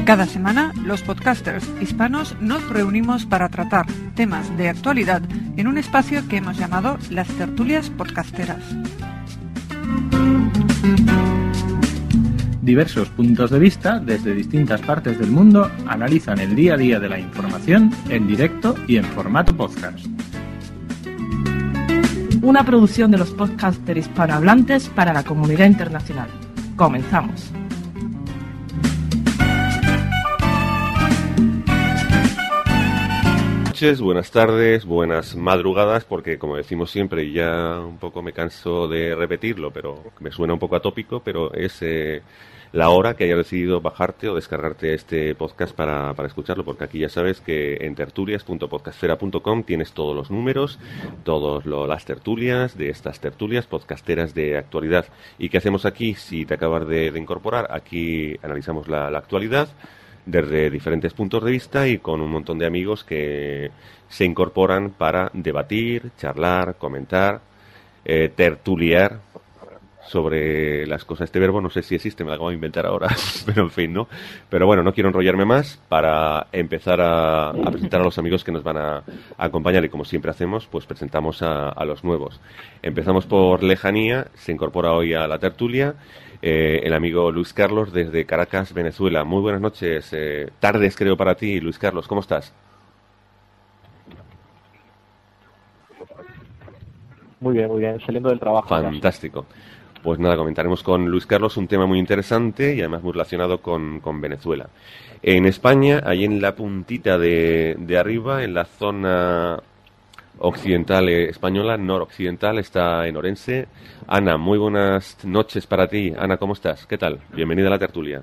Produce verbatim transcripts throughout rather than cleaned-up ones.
Cada semana, los podcasters hispanos nos reunimos para tratar temas de actualidad en un espacio que hemos llamado Las Tertulias Podcasteras. Diversos puntos de vista desde distintas partes del mundo analizan el día a día de la información en directo y en formato podcast. Una producción de los podcasters hispanohablantes para la comunidad internacional. Comenzamos. Buenas tardes, buenas madrugadas, porque como decimos siempre, y ya un poco me canso de repetirlo, pero me suena un poco atópico, pero es eh, la hora que hayas decidido bajarte o descargarte este podcast para, para escucharlo, porque aquí ya sabes que en tertulias punto podcastfera punto com tienes todos los números, todas las tertulias de estas tertulias podcasteras de actualidad. ¿Y qué hacemos aquí? Si te acabas de, de incorporar, aquí analizamos la, la actualidad desde diferentes puntos de vista y con un montón de amigos que se incorporan para debatir, charlar, comentar, eh, tertuliar sobre las cosas. Este verbo no sé si existe, me lo acabo de inventar ahora, pero en fin, ¿no? Pero bueno, no quiero enrollarme más para empezar a, a presentar a los amigos que nos van a, a acompañar y como siempre hacemos, pues presentamos a, a los nuevos. Empezamos por lejanía, se incorpora hoy a la tertulia Eh, el amigo Luis Carlos desde Caracas, Venezuela. Muy buenas noches, eh, tardes creo para ti, Luis Carlos, ¿cómo estás? Muy bien, muy bien, saliendo del trabajo. Fantástico. Pues nada, comentaremos con Luis Carlos un tema muy interesante y además muy relacionado con, con Venezuela. En España, ahí en la puntita de, de arriba, en la zona occidental eh, española, noroccidental, está en Orense. Ana, muy buenas noches para ti. Ana, ¿cómo estás? ¿Qué tal? Bienvenida a la tertulia.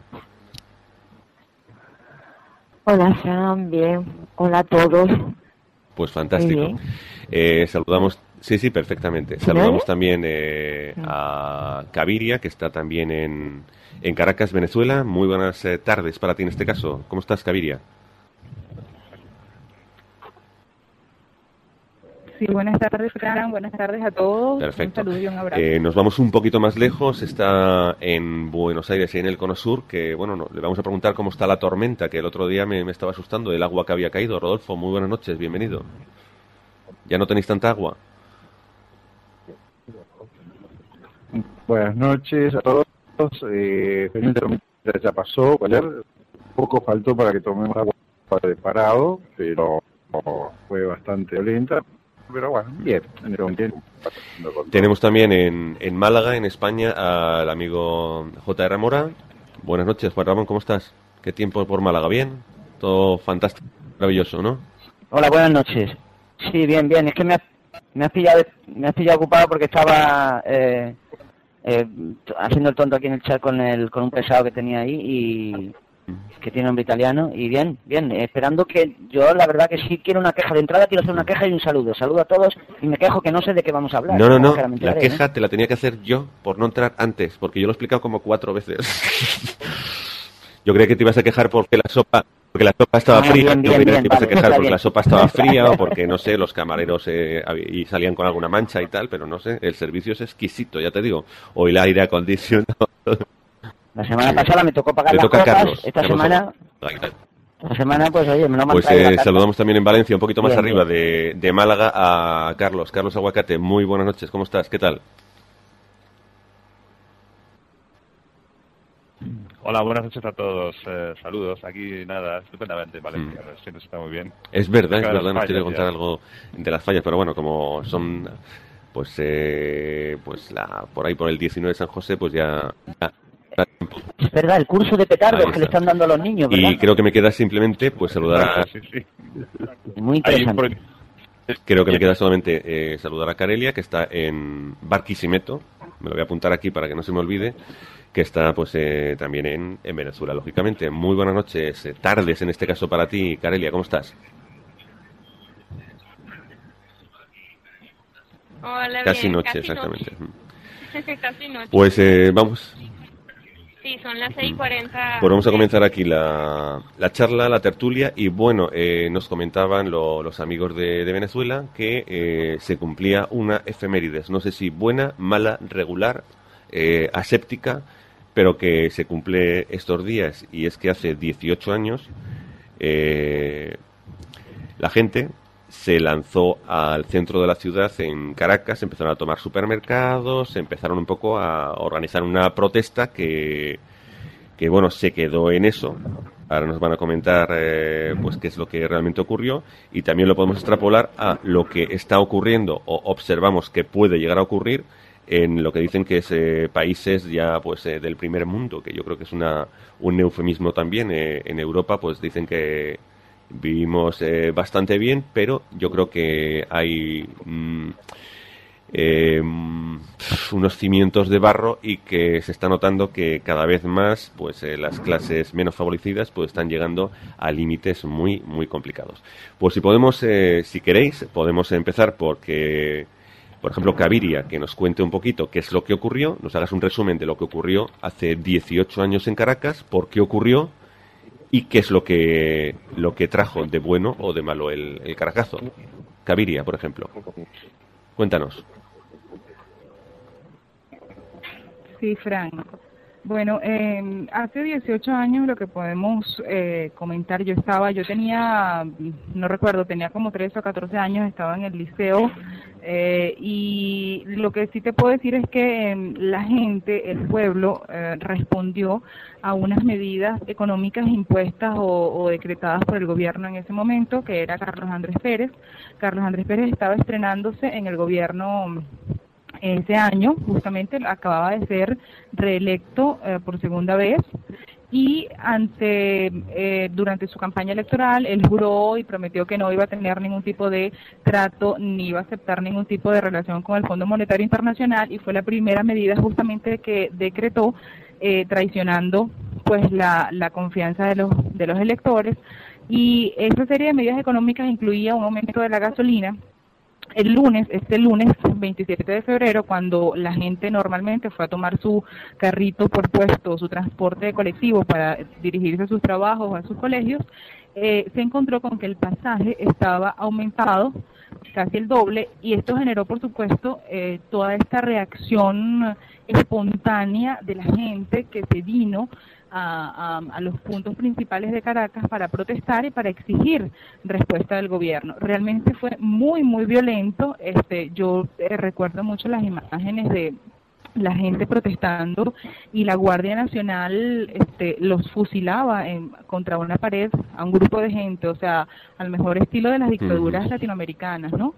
Hola, Sam, bien. Hola a todos. Pues fantástico. Eh, saludamos, sí, sí, perfectamente. Saludamos también eh, a Caviria, que está también en, en Caracas, Venezuela. Muy buenas eh, tardes para ti en este caso. ¿Cómo estás, Caviria? Sí, buenas tardes, Fran. Buenas tardes a todos. Perfecto. Un saludo y un abrazo. Eh, nos vamos un poquito más lejos. Está en Buenos Aires y en el Cono Sur, que, bueno, no, le vamos a preguntar cómo está la tormenta, que el otro día me, me estaba asustando, el agua que había caído. Rodolfo, muy buenas noches, bienvenido. ¿Ya no tenéis tanta agua? Buenas noches a todos. Eh, el tormenta ya pasó. Ayer poco faltó para que tomemos agua de parado, pero fue bastante violenta. Pero bueno, bien. bien. Tenemos también en, en Málaga, en España, al amigo J R Mora. Buenas noches, Juan Ramón, ¿cómo estás? ¿Qué tiempo por Málaga? ¿Bien? Todo fantástico, maravilloso, ¿no? Hola, buenas noches. Sí, bien, bien. Es que me has, me has pillado me has pillado ocupado porque estaba eh, eh, haciendo el tonto aquí en el chat con el con un pesado que tenía ahí y que tiene nombre italiano, y bien, bien, esperando que yo la verdad que sí quiero una queja de entrada, quiero hacer una queja y un saludo, saludo a todos, y me quejo que no sé de qué vamos a hablar. No, no, no, la, la queja ¿eh? te la tenía que hacer yo por no entrar antes, porque yo lo he explicado como cuatro veces. Yo creía que te ibas a quejar porque la sopa porque la sopa estaba ah, fría, bien, bien, yo creía bien, que te ibas vale, a quejar porque bien. la sopa estaba fría o porque, no sé, los camareros eh, y salían con alguna mancha y tal, pero no sé, el servicio es exquisito, ya te digo, o el aire acondicionado. La semana pasada me tocó pagar Le las toca copas, Carlos, esta Carlos semana... Esta semana, pues oye, me lo Pues eh, saludamos también en Valencia, un poquito más bien, arriba de, de Málaga, a Carlos. Carlos Aguacate, muy buenas noches, ¿cómo estás? ¿Qué tal? Hola, buenas noches a todos. Eh, saludos. Aquí nada, estupendamente, Valencia. Mm. Siempre está muy bien. Es verdad, es verdad, nos quiere contar ya. algo de las fallas, pero bueno, como son... Pues, eh, pues la, por ahí, por el diecinueve de San José, pues ya... ya es verdad, el curso de petardos que le están dando a los niños, ¿verdad? Y creo que me queda simplemente pues saludar a... Sí, sí. Muy interesante. Creo que me queda solamente eh, saludar a Carelia, que está en Barquisimeto, me lo voy a apuntar aquí para que no se me olvide, que está pues eh, también en, en Venezuela, lógicamente. Muy buenas noches, eh, tardes en este caso para ti, Carelia, ¿cómo estás? Hola, casi bien, noche, casi exactamente. Noche. Casi noche. Pues eh, vamos... Sí, son las seis y cuarenta. Pues vamos a comenzar aquí la, la charla, la tertulia, y bueno, eh, nos comentaban lo, los amigos de, de Venezuela que eh, se cumplía una efemérides, no sé si buena, mala, regular, eh, aséptica, pero que se cumple estos días, y es que hace dieciocho años eh, la gente se lanzó al centro de la ciudad en Caracas, empezaron a tomar supermercados, empezaron un poco a organizar una protesta que, que bueno, se quedó en eso. Ahora nos van a comentar eh, pues qué es lo que realmente ocurrió, y también lo podemos extrapolar a lo que está ocurriendo o observamos que puede llegar a ocurrir en lo que dicen que es eh, países ya pues eh, del primer mundo, que yo creo que es una un eufemismo también. Eh, en Europa pues dicen que vivimos eh, bastante bien, pero yo creo que hay mm, eh, unos cimientos de barro, y que se está notando que cada vez más pues eh, las clases menos favorecidas pues están llegando a límites muy muy complicados. Pues si podemos, eh, si queréis, podemos empezar porque, por ejemplo, Caviria, que nos cuente un poquito qué es lo que ocurrió, nos hagas un resumen de lo que ocurrió hace dieciocho años en Caracas, por qué ocurrió y qué es lo que lo que trajo de bueno o de malo el, el Caracazo. Caviria, por ejemplo. Cuéntanos. Sí, Fran. Bueno, eh, hace dieciocho años lo que podemos eh, comentar, yo estaba, yo tenía, no recuerdo, tenía como trece o catorce años, estaba en el liceo, eh, y lo que sí te puedo decir es que eh, la gente, el pueblo, eh, respondió a unas medidas económicas impuestas o, o decretadas por el gobierno en ese momento, que era Carlos Andrés Pérez. Carlos Andrés Pérez estaba estrenándose en el gobierno ese año, justamente acababa de ser reelecto eh, por segunda vez, y ante eh, durante su campaña electoral él juró y prometió que no iba a tener ningún tipo de trato ni iba a aceptar ningún tipo de relación con el Fondo Monetario Internacional, y fue la primera medida justamente que decretó, eh, traicionando pues la, la confianza de los de los electores. Y esa serie de medidas económicas incluía un aumento de la gasolina. El lunes, este lunes veintisiete de febrero, cuando la gente normalmente fue a tomar su carrito por puesto, su transporte colectivo para dirigirse a sus trabajos o a sus colegios, eh, se encontró con que el pasaje estaba aumentado casi el doble, y esto generó, por supuesto, eh, toda esta reacción espontánea de la gente que se vino A, a, a los puntos principales de Caracas para protestar y para exigir respuesta del gobierno. Realmente fue muy, muy violento. Este, yo eh, recuerdo mucho las imágenes de la gente protestando, y la Guardia Nacional este, los fusilaba en, contra una pared a un grupo de gente, o sea, al mejor estilo de las dictaduras latinoamericanas, ¿no?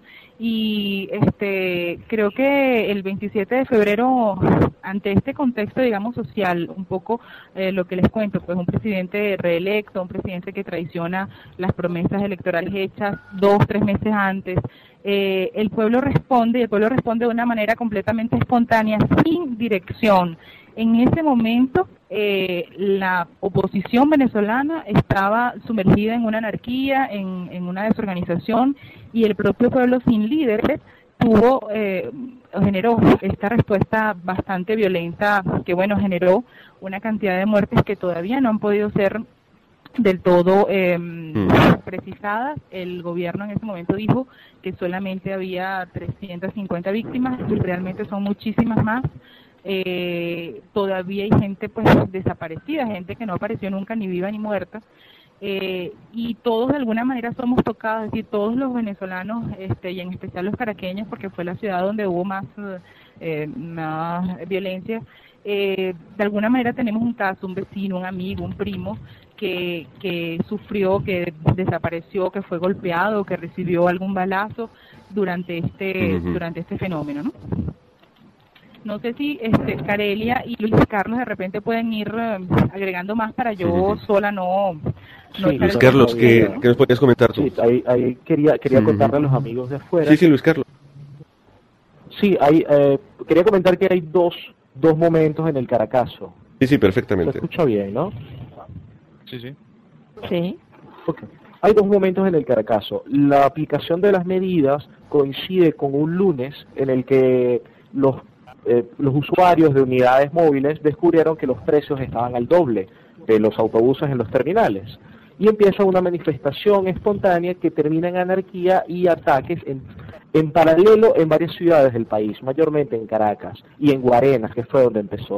Y este creo que el veintisiete de febrero, ante este contexto, digamos, social, un poco eh, lo que les cuento, pues un presidente reelecto, un presidente que traiciona las promesas electorales hechas dos, tres meses antes, eh, el pueblo responde, y el pueblo responde de una manera completamente espontánea, sin dirección. En ese momento, eh, la oposición venezolana estaba sumergida en una anarquía, en, en una desorganización, y el propio pueblo sin líderes tuvo, eh, generó esta respuesta bastante violenta, que bueno, generó una cantidad de muertes que todavía no han podido ser del todo eh, mm. precisadas. El gobierno en ese momento dijo que solamente había trescientas cincuenta víctimas, y realmente son muchísimas más. Eh, todavía hay gente pues desaparecida, gente que no apareció nunca, ni viva ni muerta, eh, y todos de alguna manera somos tocados, es decir, todos los venezolanos, este, y en especial los caraqueños, porque fue la ciudad donde hubo más, eh, más violencia. Eh, de alguna manera tenemos un caso, un vecino, un amigo, un primo que, que sufrió, que desapareció, que fue golpeado, que recibió algún balazo durante este uh-huh. durante este fenómeno, ¿no? No sé si este, Carelia y Luis Carlos de repente pueden ir uh, agregando más para yo uh-huh. sola no... no sí, Luis Carlos, ¿qué, ¿no? ¿qué nos podrías comentar tú? Sí, ahí, ahí quería, quería uh-huh. contarle a los amigos de afuera. Sí, sí, Luis Carlos. Sí, hay, eh, quería comentar que hay dos, dos momentos en el Caracazo. Sí, sí, perfectamente. Se escucha bien, ¿no? Sí, sí. Sí. Okay. Hay dos momentos en el Caracazo. La aplicación de las medidas coincide con un lunes en el que los Eh, los usuarios de unidades móviles descubrieron que los precios estaban al doble de los autobuses en los terminales, y empieza una manifestación espontánea que termina en anarquía y ataques en, en paralelo en varias ciudades del país, mayormente en Caracas y en Guarenas, que fue donde empezó.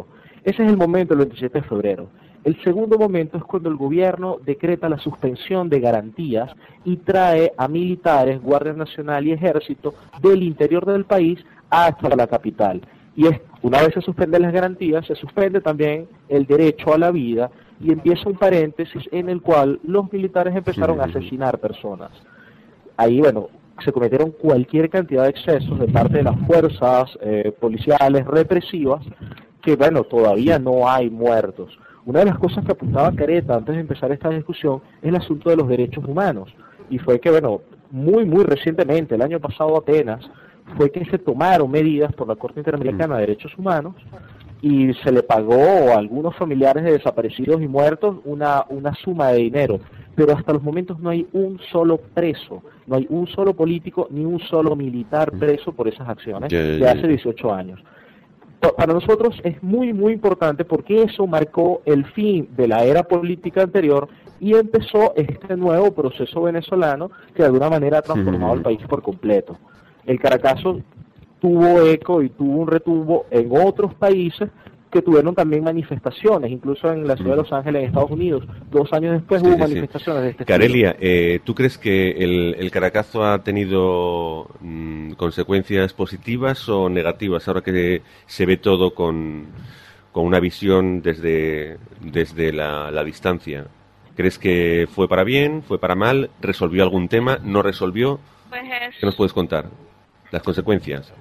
Ese es el momento del veintisiete de febrero. El segundo momento es cuando el gobierno decreta la suspensión de garantías y trae a militares, Guardia Nacional y Ejército del interior del país hasta la capital. Y es, una vez se suspenden las garantías, se suspende también el derecho a la vida y empieza un paréntesis en el cual los militares empezaron a asesinar personas. Ahí, bueno, se cometieron cualquier cantidad de excesos de parte de las fuerzas eh, policiales represivas, que bueno, todavía no hay muertos. Una de las cosas que apuntaba Careta antes de empezar esta discusión es el asunto de los derechos humanos. Y fue que, bueno, muy, muy recientemente, el año pasado apenas, fue que se tomaron medidas por la Corte Interamericana de Derechos Humanos y se le pagó a algunos familiares de desaparecidos y muertos una, una suma de dinero. Pero hasta los momentos no hay un solo preso, no hay un solo político ni un solo militar preso por esas acciones de hace dieciocho años. Para nosotros es muy, muy importante porque eso marcó el fin de la era política anterior y empezó este nuevo proceso venezolano que de alguna manera ha transformado el país por completo. El Caracazo tuvo eco y tuvo un retumbo en otros países que tuvieron también manifestaciones, incluso en la ciudad de Los Ángeles, en Estados Unidos. Dos años después sí, hubo sí, manifestaciones sí. de este Carelia, eh, ¿tú crees que el, el Caracazo ha tenido mmm, consecuencias positivas o negativas ahora que se ve todo con, con una visión desde, desde la, la distancia? ¿Crees que fue para bien, fue para mal, resolvió algún tema, no resolvió? Pues es... ¿Qué nos puedes contar? Las consecuencias.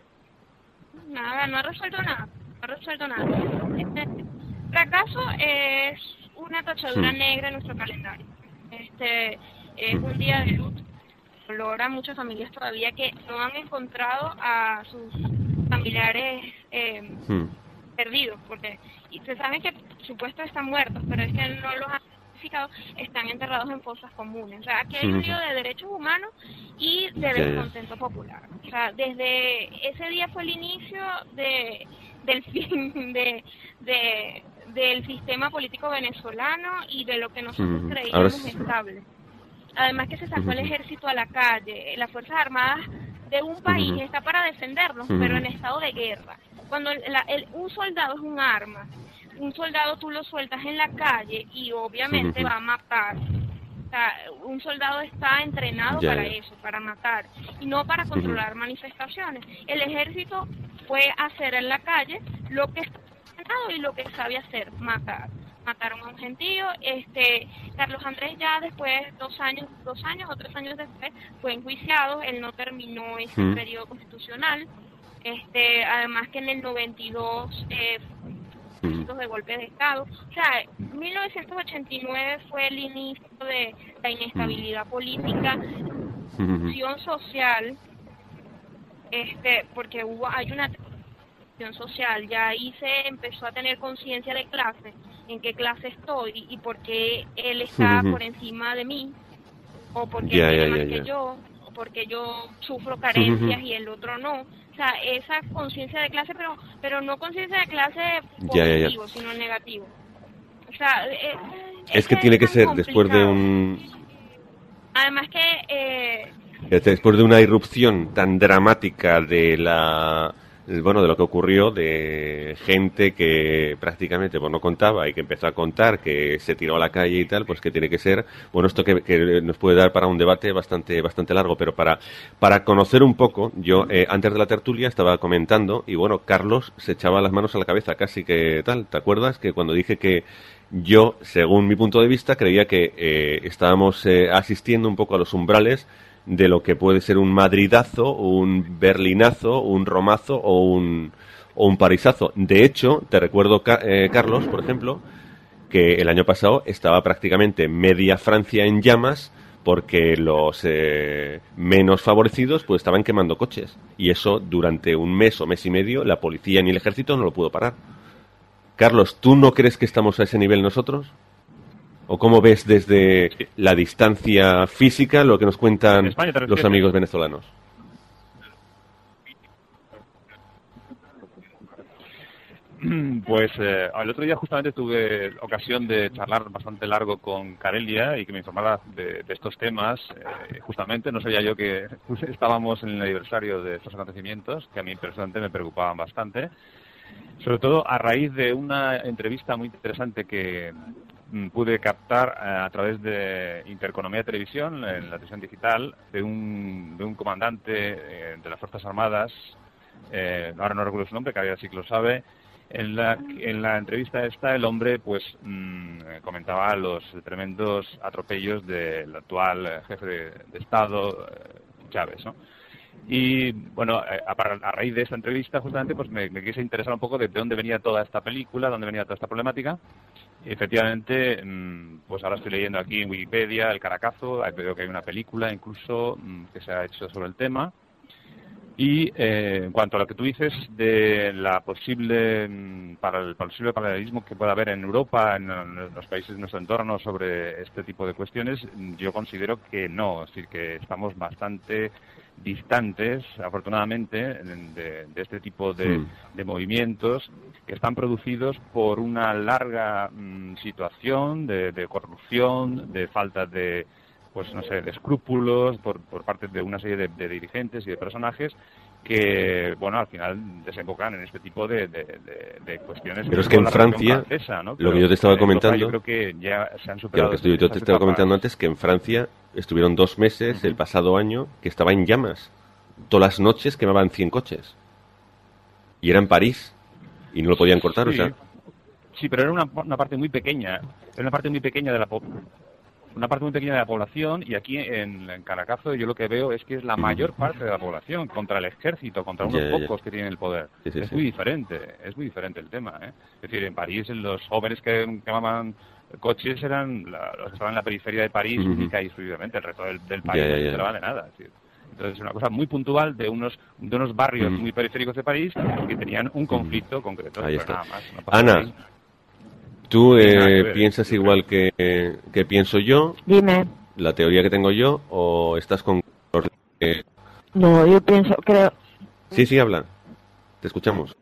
Nada, no ha resuelto nada. No ha resuelto nada. Este fracaso es una tachadura Hmm. negra en nuestro calendario. Este es un día de luto. Dolor a muchas familias todavía que no han encontrado a sus familiares eh, Hmm. perdidos, porque y se sabe que por supuesto están muertos, pero es que no los han identificado, están enterrados en fosas comunes. O sea, aquí hay un lío de derechos humanos y de Ya, ya. descontento popular. O sea, desde ese día fue el inicio de del fin de, de del sistema político venezolano y de lo que nosotros Ujú. creíamos Ahora sí. estable. Además que se sacó el Ujú. ejército a la calle, las Fuerzas Armadas de un país Ujú. está para defendernos, Ujú. pero en estado de guerra. Cuando la- el- un soldado es un arma, un soldado tú lo sueltas en la calle y obviamente Ujú. va a matar. O sea, un soldado está entrenado Ya, para ya. eso, para matar, y no para controlar manifestaciones. El ejército fue a hacer en la calle lo que está entrenado y lo que sabe hacer, matar. Mataron a un gentío, este, Carlos Andrés ya después, dos años, dos años o tres años después, fue enjuiciado, él no terminó ese Mm. periodo constitucional, este, además que en el noventa y dos eh, Mm. de golpe de Estado. O sea, mil novecientos ochenta y nueve fue el inicio de la inestabilidad política, Ujú. tensión social, este, porque hubo hay una tensión social, ya ahí se empezó a tener conciencia de clase, en qué clase estoy y por qué él está Ujú. por encima de mí, o porque Ya, él tiene ya, más ya, que ya. yo, o porque yo sufro carencias Ujú. y el otro no. O sea, esa conciencia de clase, pero pero no conciencia de clase Ya, ya, ya. positivo, sino negativo. O sea, eh, Es que tiene que ser después de un además que eh, después de una irrupción tan dramática de la bueno de lo que ocurrió, de gente que prácticamente pues no contaba y que empezó a contar, que se tiró a la calle y tal, pues que tiene que ser bueno esto que, que nos puede dar para un debate bastante bastante largo, pero para para conocer un poco, yo eh, antes de la tertulia estaba comentando y bueno, Carlos se echaba las manos a la cabeza casi que tal, ¿te acuerdas? Que cuando dije que yo, según mi punto de vista, creía que eh, estábamos eh, asistiendo un poco a los umbrales de lo que puede ser un madridazo, un berlinazo, un romazo o un, o un parisazo. De hecho, te recuerdo, Ca- eh, Carlos, por ejemplo, que el año pasado estaba prácticamente media Francia en llamas porque los eh, menos favorecidos pues estaban quemando coches. Y eso durante un mes o mes y medio la policía ni el ejército no lo pudo parar. Carlos, ¿tú no crees que estamos a ese nivel nosotros? ¿O cómo ves desde la distancia física lo que nos cuentan ¿En España te los refieres? amigos venezolanos? Pues eh, el otro día justamente tuve ocasión de charlar bastante largo con Carelia y que me informara de, de estos temas. Eh, justamente no sabía yo que estábamos en el aniversario de estos acontecimientos, que a mí personalmente me preocupaban bastante. sobre todo a raíz de una entrevista muy interesante que mm, pude captar eh, a través de Intereconomía Televisión, en la televisión digital, de un, de un comandante eh, de las Fuerzas Armadas, eh, ahora no recuerdo su nombre, que ahora sí que lo sabe. En la, en la entrevista esta, el hombre pues mmm, comentaba los tremendos atropellos del actual jefe de, de Estado, eh, Chávez, ¿no? Y bueno, a, a raíz de esta entrevista justamente pues me, me quise interesar un poco de, de dónde venía toda esta película, dónde venía toda esta problemática. Y efectivamente, mmm, pues ahora estoy leyendo aquí en Wikipedia el Caracazo, veo que hay una película incluso mmm, que se ha hecho sobre el tema. Y eh, en cuanto a lo que tú dices de la posible para el posible paralelismo que pueda haber en Europa, en, en los países de nuestro entorno sobre este tipo de cuestiones, yo considero que no, es decir, que estamos bastante distantes, afortunadamente, de, de este tipo de, mm. de movimientos que están producidos por una larga mm, situación de, de corrupción, de falta de pues no sé, de escrúpulos por, por parte de una serie de, de dirigentes y de personajes que, bueno, al final desembocan en este tipo de, de, de, de cuestiones. Pero es que en Francia, francesa, ¿no? lo que yo te estaba comentando, yo creo que ya se han superado. Claro, que estoy, yo te estaba comentando antes que en Francia estuvieron dos meses, uh-huh. el pasado año, que estaba en llamas. Todas las noches quemaban cien coches. Y era en París. Y no lo podían cortar, sí. o sea. Sí, pero era una, una parte muy pequeña. Era una parte muy pequeña de la población. Una parte muy pequeña de la población, y aquí en, en Caracazo yo lo que veo es que es la mayor parte de la población contra el ejército, contra unos yeah, pocos yeah. que tienen el poder. Sí, sí, es sí. muy diferente, es muy diferente el tema, ¿eh? Es decir, en París los jóvenes que quemaban coches eran la, los que estaban en la periferia de París, uh-huh. única y exclusivamente, el resto del, del país yeah, no se yeah. enteraba de nada. Es decir, entonces es una cosa muy puntual de unos de unos barrios uh-huh. muy periféricos de París que tenían un conflicto uh-huh. concreto. Ahí pero está. Nada más, no pasa Ana. Ahí. ¿Tú eh, piensas igual que, eh, que pienso yo? Dime. ¿La teoría que tengo yo o estás con... Eh... No, yo pienso, creo... Sí, sí, habla. Te escuchamos.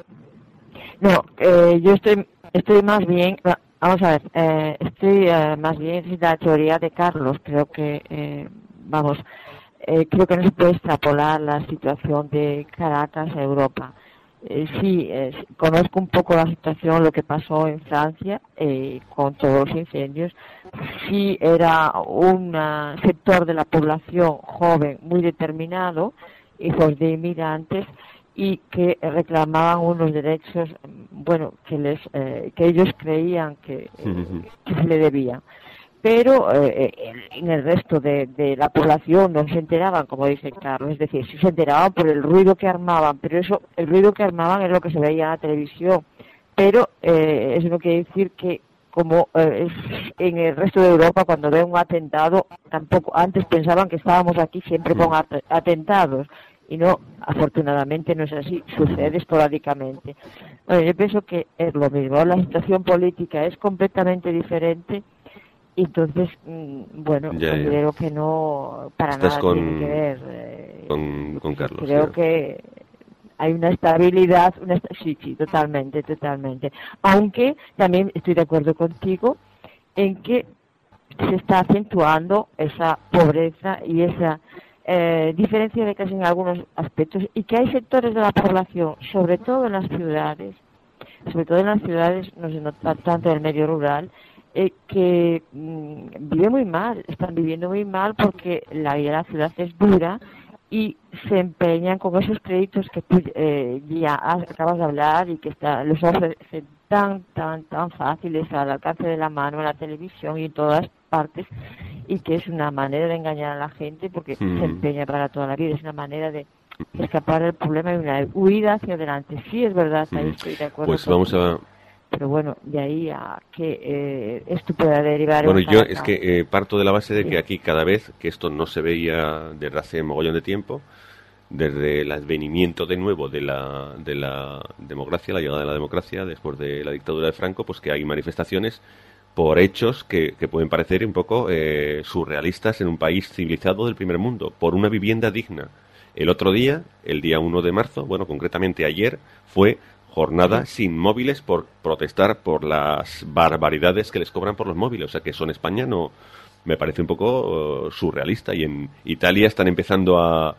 No, eh, yo estoy estoy más bien... Vamos a ver, eh, estoy eh, más bien en la teoría de Carlos. Creo que, eh, vamos, eh, creo que no se puede extrapolar la situación de Caracas a Europa. Eh, sí, eh, conozco un poco la situación, lo que pasó en Francia eh, con todos los incendios. Sí, era un uh, sector de la población joven muy determinado, hijos de inmigrantes, y que reclamaban unos derechos, bueno, que les eh, que ellos creían que, eh, que se le debían. Pero eh, en el resto de, de la población no se enteraban, como dice Carlos, es decir, sí se enteraban por el ruido que armaban, pero eso, el ruido que armaban es lo que se veía en la televisión, pero eh, eso no quiere decir que como eh, es en el resto de Europa cuando ve un atentado, tampoco antes pensaban que estábamos aquí siempre con at atentados, y no, afortunadamente no es así, sucede esporádicamente. Bueno, yo pienso que es lo mismo, la situación política es completamente diferente. Entonces, bueno, ya, considero ya. que no, para Estás nada con, tiene que ver. Eh, con, con Carlos. Creo ya. que hay una estabilidad, una est sí, sí, totalmente, totalmente. Aunque también estoy de acuerdo contigo en que se está acentuando esa pobreza y esa eh, diferencia de clase en algunos aspectos, y que hay sectores de la población, sobre todo en las ciudades, sobre todo en las ciudades, no se nota tanto en el medio rural, Eh, que mmm, vive muy mal, están viviendo muy mal porque la vida de la ciudad es dura y se empeñan con esos créditos que tú eh, ya acabas de hablar y que está, los ofrecen tan, tan, tan fáciles al alcance de la mano en la televisión y en todas partes, y que es una manera de engañar a la gente porque mm. se empeña para toda la vida, es una manera de escapar del problema y una huida hacia adelante. Sí, es verdad, ahí mm. estoy de acuerdo. Pues vamos a... Pero bueno, de ahí a que eh, esto pueda derivar... Bueno, yo es que eh, parto de la base de sí. que aquí cada vez, que esto no se veía desde hace mogollón de tiempo, desde el advenimiento de nuevo de la, de la democracia, la llegada de la democracia después de la dictadura de Franco, pues que hay manifestaciones por hechos que, que pueden parecer un poco eh, surrealistas en un país civilizado del primer mundo, por una vivienda digna. El otro día, el día uno de marzo, bueno, concretamente ayer, fue... jornada sin móviles por protestar por las barbaridades que les cobran por los móviles. O sea que eso en España no me parece un poco uh, surrealista, y en Italia están empezando a,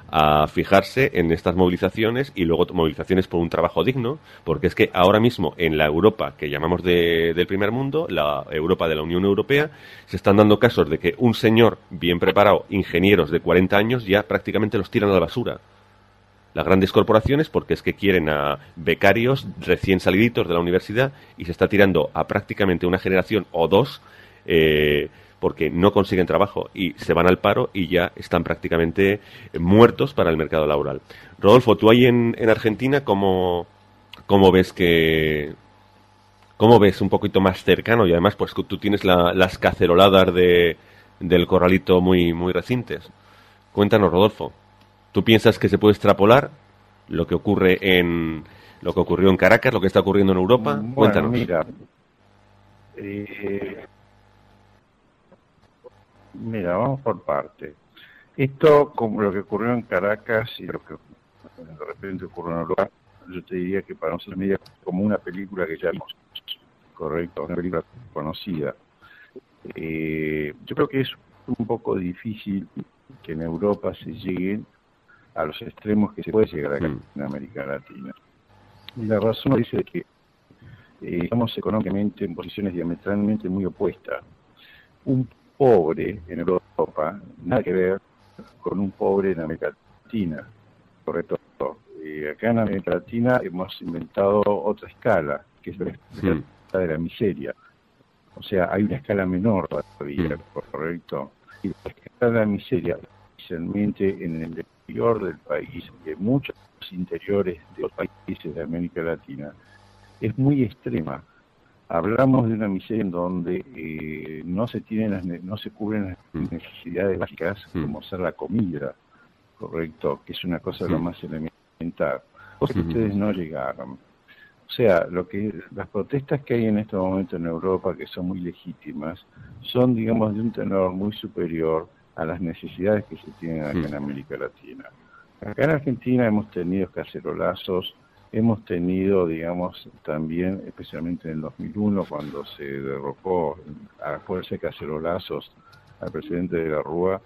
a fijarse en estas movilizaciones y luego movilizaciones por un trabajo digno, porque es que ahora mismo en la Europa que llamamos de, del primer mundo, la Europa de la Unión Europea, se están dando casos de que un señor bien preparado, ingenieros de cuarenta años, ya prácticamente los tiran a la basura. Las grandes corporaciones, porque es que quieren a becarios recién saliditos de la universidad y se está tirando a prácticamente una generación o dos eh, porque no consiguen trabajo y se van al paro y ya están prácticamente muertos para el mercado laboral. Rodolfo, tú ahí en, en Argentina, ¿cómo, cómo ves que... ¿Cómo ves un poquito más cercano? Y además, pues tú tienes la, las caceroladas de, del Corralito muy, muy recientes. Cuéntanos, Rodolfo. ¿Tú piensas que se puede extrapolar lo que ocurre en lo que ocurrió en Caracas, lo que está ocurriendo en Europa? Bueno, Cuéntanos. Mira, eh, mira, vamos por parte. Esto, como lo que ocurrió en Caracas y lo que de repente ocurrió en Europa, yo te diría que para nosotros media como una película que ya vimos, correcto, una película conocida. Eh, yo creo que es un poco difícil que en Europa se lleguen a los extremos que se puede llegar acá mm. en América Latina. Y la razón dice que eh, estamos económicamente en posiciones diametralmente muy opuestas. Un pobre en Europa, nada que ver con un pobre en América Latina, correcto. Eh, acá en América Latina hemos inventado otra escala, que es la escala mm. de la miseria. O sea, hay una escala menor todavía, mm. correcto. Y la escala de la miseria, especialmente en el interior del país, de muchos interiores de los países de América Latina, es muy extrema. Hablamos de una miseria en donde eh, no se tienen las, no se cubren las necesidades básicas como ser la comida, correcto, que es una cosa de lo más elemental, cosa que ustedes no llegaron. O sea, lo que las protestas que hay en este momento en Europa, que son muy legítimas, son, digamos, de un tenor muy superior a las necesidades que se tienen acá en América Latina. Acá en Argentina hemos tenido cacerolazos, hemos tenido, digamos, también, especialmente en el dos mil uno, cuando se derrocó a la fuerza de cacerolazos al presidente de la Rúa,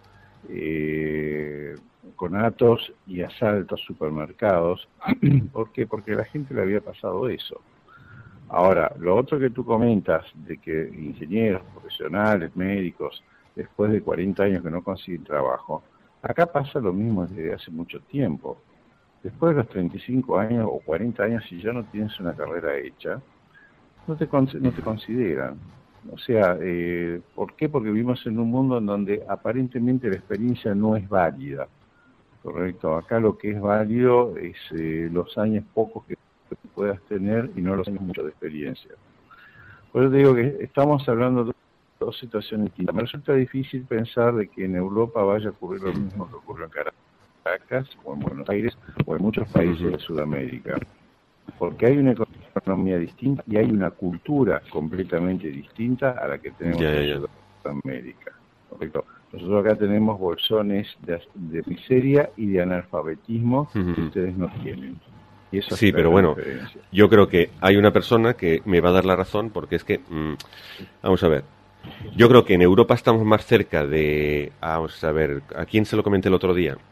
eh, conatos y asaltos a supermercados. ¿Por qué? Porque a la gente le había pasado eso. Ahora, lo otro que tú comentas, de que ingenieros, profesionales, médicos, después de cuarenta años que no consiguen trabajo, acá pasa lo mismo desde hace mucho tiempo. Después de los treinta y cinco años o cuarenta años, si ya no tienes una carrera hecha, no te, no te consideran. O sea, eh, ¿por qué? Porque vivimos en un mundo en donde aparentemente la experiencia no es válida. Correcto. Acá lo que es válido es eh, los años pocos que puedas tener y no los años mucho de experiencia. Por eso te digo que estamos hablando de dos situaciones distintas. Me resulta difícil pensar de que en Europa vaya a ocurrir lo mismo que ocurrió en Caracas o en Buenos Aires o en muchos países de Sudamérica, porque hay una economía distinta y hay una cultura completamente distinta a la que tenemos ya, ya, ya. en Sudamérica. Correcto. Nosotros acá tenemos bolsones de, de miseria y de analfabetismo uh-huh. que ustedes no tienen. Y eso sí, pero bueno, diferencia. Yo creo que hay una persona que me va a dar la razón, porque es que, mmm, vamos a ver, yo creo que en Europa estamos más cerca de, vamos a ver, ¿a quién se lo comenté el otro día?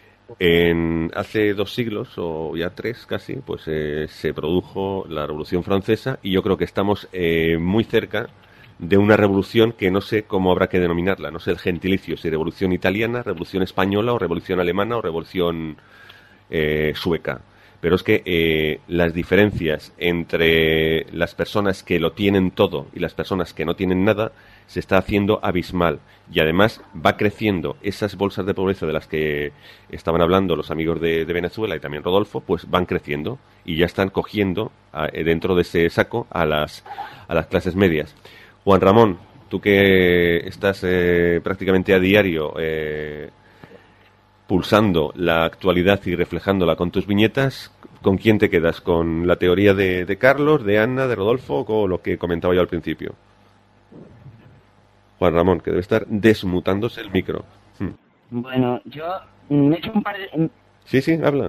En hace dos siglos, o ya tres casi, pues eh, se produjo la Revolución Francesa y yo creo que estamos eh, muy cerca de una revolución que no sé cómo habrá que denominarla, no sé el gentilicio, si revolución italiana, revolución española o revolución alemana o revolución eh, sueca. Pero es que eh, las diferencias entre las personas que lo tienen todo y las personas que no tienen nada se está haciendo abismal. Y además va creciendo esas bolsas de pobreza de las que estaban hablando los amigos de, de Venezuela y también Rodolfo, pues van creciendo y ya están cogiendo a, dentro de ese saco a las, a las clases medias. Juan Ramón, tú que estás eh, prácticamente a diario eh, pulsando la actualidad y reflejándola con tus viñetas, ¿con quién te quedas? ¿Con la teoría de, de Carlos, de Ana, de Rodolfo o con lo que comentaba yo al principio? Juan Ramón, que debe estar desmutándose el micro. Hmm. Bueno, yo me he hecho un par de... Sí, sí, habla.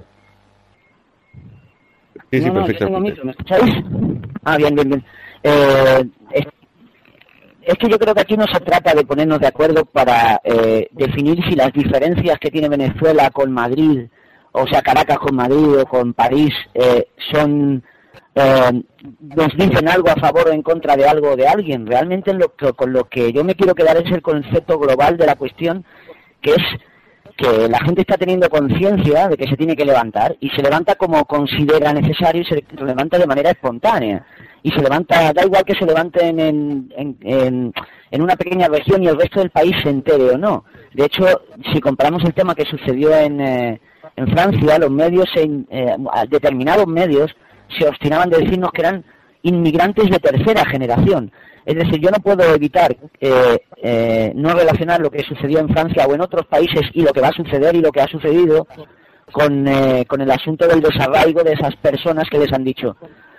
Sí, no, sí, no, perfectamente. Yo tengo micro, ¿me escucháis? Ah, bien, bien, bien. Eh, es que yo creo que aquí no se trata de ponernos de acuerdo para eh, definir si las diferencias que tiene Venezuela con Madrid, o sea, Caracas con Madrid o con París, eh, son eh, nos dicen algo a favor o en contra de algo o de alguien. Realmente lo que, con lo que yo me quiero quedar es el concepto global de la cuestión, que es que la gente está teniendo conciencia de que se tiene que levantar, y se levanta como considera necesario y se levanta de manera espontánea. Y se levanta, da igual que se levanten en, en, en, en una pequeña región y el resto del país se entere o no. De hecho, si comparamos el tema que sucedió en, eh, en Francia, los medios, en, eh, determinados medios, se obstinaban de decirnos que eran inmigrantes de tercera generación. Es decir, yo no puedo evitar eh, eh, no relacionar lo que sucedió en Francia o en otros países y lo que va a suceder y lo que ha sucedido con, eh, con el asunto del desarraigo de esas personas que les han dicho.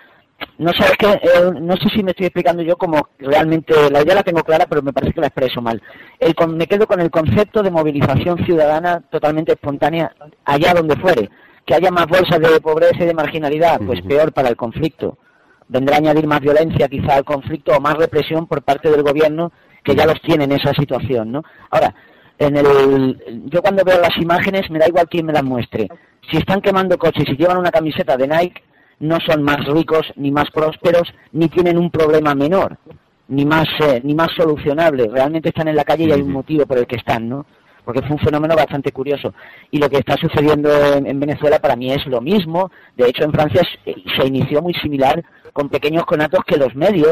No sé, es que, eh, no sé si me estoy explicando yo como realmente, la idea la tengo clara, pero me parece que la expreso mal. El, con, me quedo con el concepto de movilización ciudadana totalmente espontánea allá donde fuere. Que haya más bolsas de pobreza y de marginalidad, pues peor para el conflicto. Vendrá a añadir más violencia quizá al conflicto o más represión por parte del gobierno, que ya los tiene en esa situación, ¿no? Ahora, en el, yo cuando veo las imágenes me da igual quién me las muestre. Si están quemando coches y llevan una camiseta de Nike, no son más ricos, ni más prósperos, ni tienen un problema menor, ni más eh, ni más solucionable. Realmente están en la calle y hay un motivo por el que están, ¿no? Porque fue un fenómeno bastante curioso. Y lo que está sucediendo en, en Venezuela para mí es lo mismo. De hecho, en Francia se inició muy similar, con pequeños conatos que los medios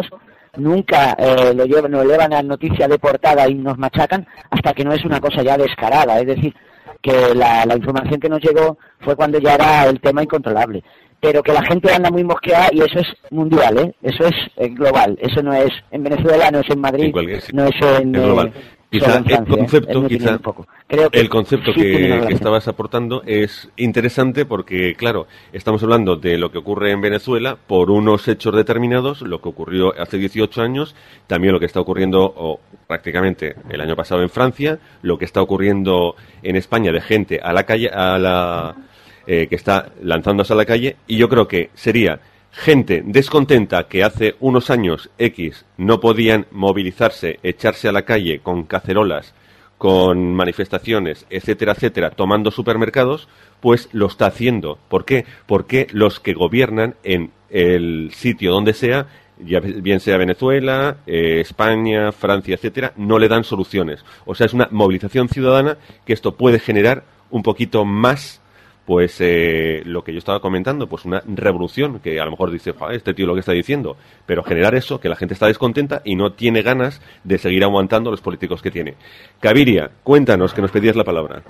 nunca eh, lo llevan, lo llevan a noticia de portada y nos machacan hasta que no es una cosa ya descarada. Es decir, que la, la información que nos llegó fue cuando ya era el tema incontrolable. Pero que la gente anda muy mosqueada, y eso es mundial, ¿eh? Eso es eh, global. Eso no es en Venezuela, no es en Madrid, no es en... Es global. Eh, Quizá el Francia, concepto, ¿eh? quizá Creo que el concepto sí que, que estabas aportando es interesante porque, claro, estamos hablando de lo que ocurre en Venezuela por unos hechos determinados, lo que ocurrió hace dieciocho años, también lo que está ocurriendo o, prácticamente el año pasado en Francia, lo que está ocurriendo en España de gente a la calle, a la eh, que está lanzándose a la calle, y yo creo que sería gente descontenta que hace unos años X no podían movilizarse, echarse a la calle con cacerolas, con manifestaciones, etcétera, etcétera, tomando supermercados, pues lo está haciendo. ¿Por qué? Porque los que gobiernan en el sitio donde sea, ya bien sea Venezuela, eh, España, Francia, etcétera, no le dan soluciones. O sea, es una movilización ciudadana que esto puede generar un poquito más, pues eh, lo que yo estaba comentando, pues una revolución, que a lo mejor dice, este tío lo que está diciendo, pero generar eso, que la gente está descontenta y no tiene ganas de seguir aguantando los políticos que tiene. Caviria, cuéntanos, que nos pedías la palabra.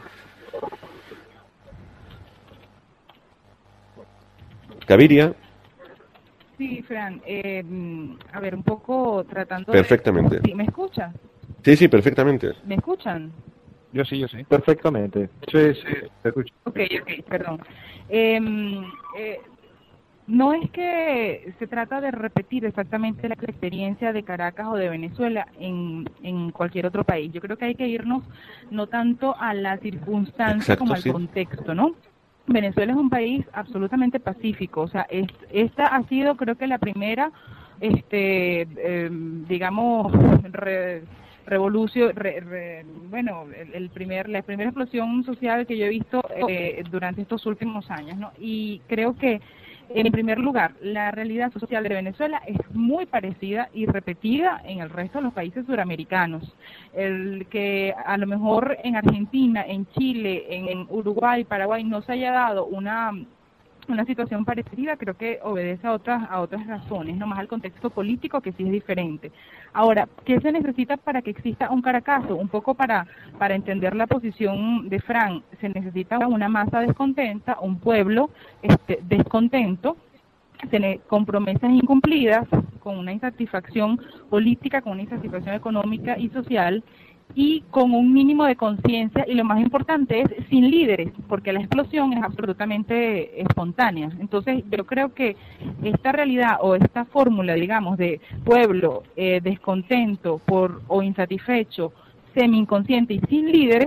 Caviria. Sí, Fran, eh, a ver, un poco tratando Perfectamente. de... ¿Sí, ¿me escuchas? Sí, sí, perfectamente. ¿Me escuchan? Yo sí, yo sí. Perfectamente. Sí, sí, te escucho. Ok, ok, perdón. Eh, eh, no es que se trata de repetir exactamente la experiencia de Caracas o de Venezuela en, en cualquier otro país. Yo creo que hay que irnos no tanto a la circunstancia Exacto, como al sí. contexto, ¿no? Venezuela es un país absolutamente pacífico, o sea, es, esta ha sido, creo que la primera, este, eh, digamos, re, revolución, re, re, bueno, el, el primer, la primera explosión social que yo he visto eh, durante estos últimos años, ¿no? Y creo que, en primer lugar, la realidad social de Venezuela es muy parecida y repetida en el resto de los países suramericanos. El que a lo mejor en Argentina, en Chile, en Uruguay, Paraguay no se haya dado una una situación parecida, creo que obedece a otras a otras razones, no más al contexto político, que sí es diferente. Ahora, ¿qué se necesita para que exista un Caracazo? Un poco para para entender la posición de Fran, se necesita una masa descontenta, un pueblo este descontento, tener, con promesas incumplidas, con una insatisfacción política, con una insatisfacción económica y social, y con un mínimo de conciencia, y lo más importante es sin líderes, porque la explosión es absolutamente espontánea. Entonces yo creo que esta realidad o esta fórmula, digamos, de pueblo eh, descontento por o insatisfecho, semi-inconsciente y sin líderes,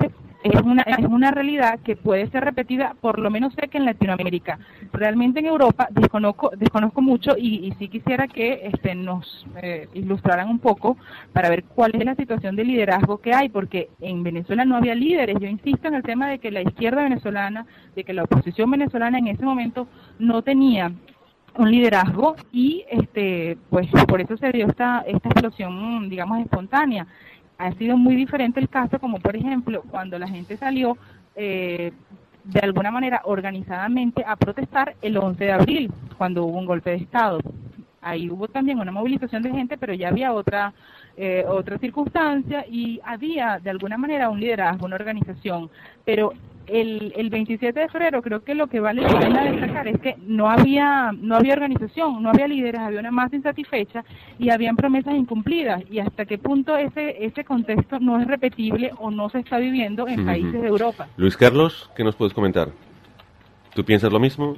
es una es una realidad que puede ser repetida, por lo menos sé que en Latinoamérica. Realmente en Europa desconozco desconozco mucho y, y sí quisiera que este nos eh, ilustraran un poco para ver cuál es la situación de liderazgo que hay, porque en Venezuela no había líderes. Yo insisto en el tema de que la izquierda venezolana, de que la oposición venezolana en ese momento no tenía un liderazgo y este pues por eso se dio esta esta explosión, digamos, espontánea. Ha sido muy diferente el caso, como por ejemplo cuando la gente salió eh, de alguna manera organizadamente a protestar el once de abril, cuando hubo un golpe de Estado. Ahí hubo también una movilización de gente, pero ya había otra eh, otra circunstancia y había de alguna manera un liderazgo, una organización, pero el, el veintisiete de febrero creo que lo que vale la pena destacar es que no había no había organización, no había líderes, había una masa insatisfecha y habían promesas incumplidas, y hasta qué punto ese ese contexto no es repetible o no se está viviendo en uh-huh. países de Europa. Luis Carlos, ¿qué nos puedes comentar? ¿Tú piensas lo mismo?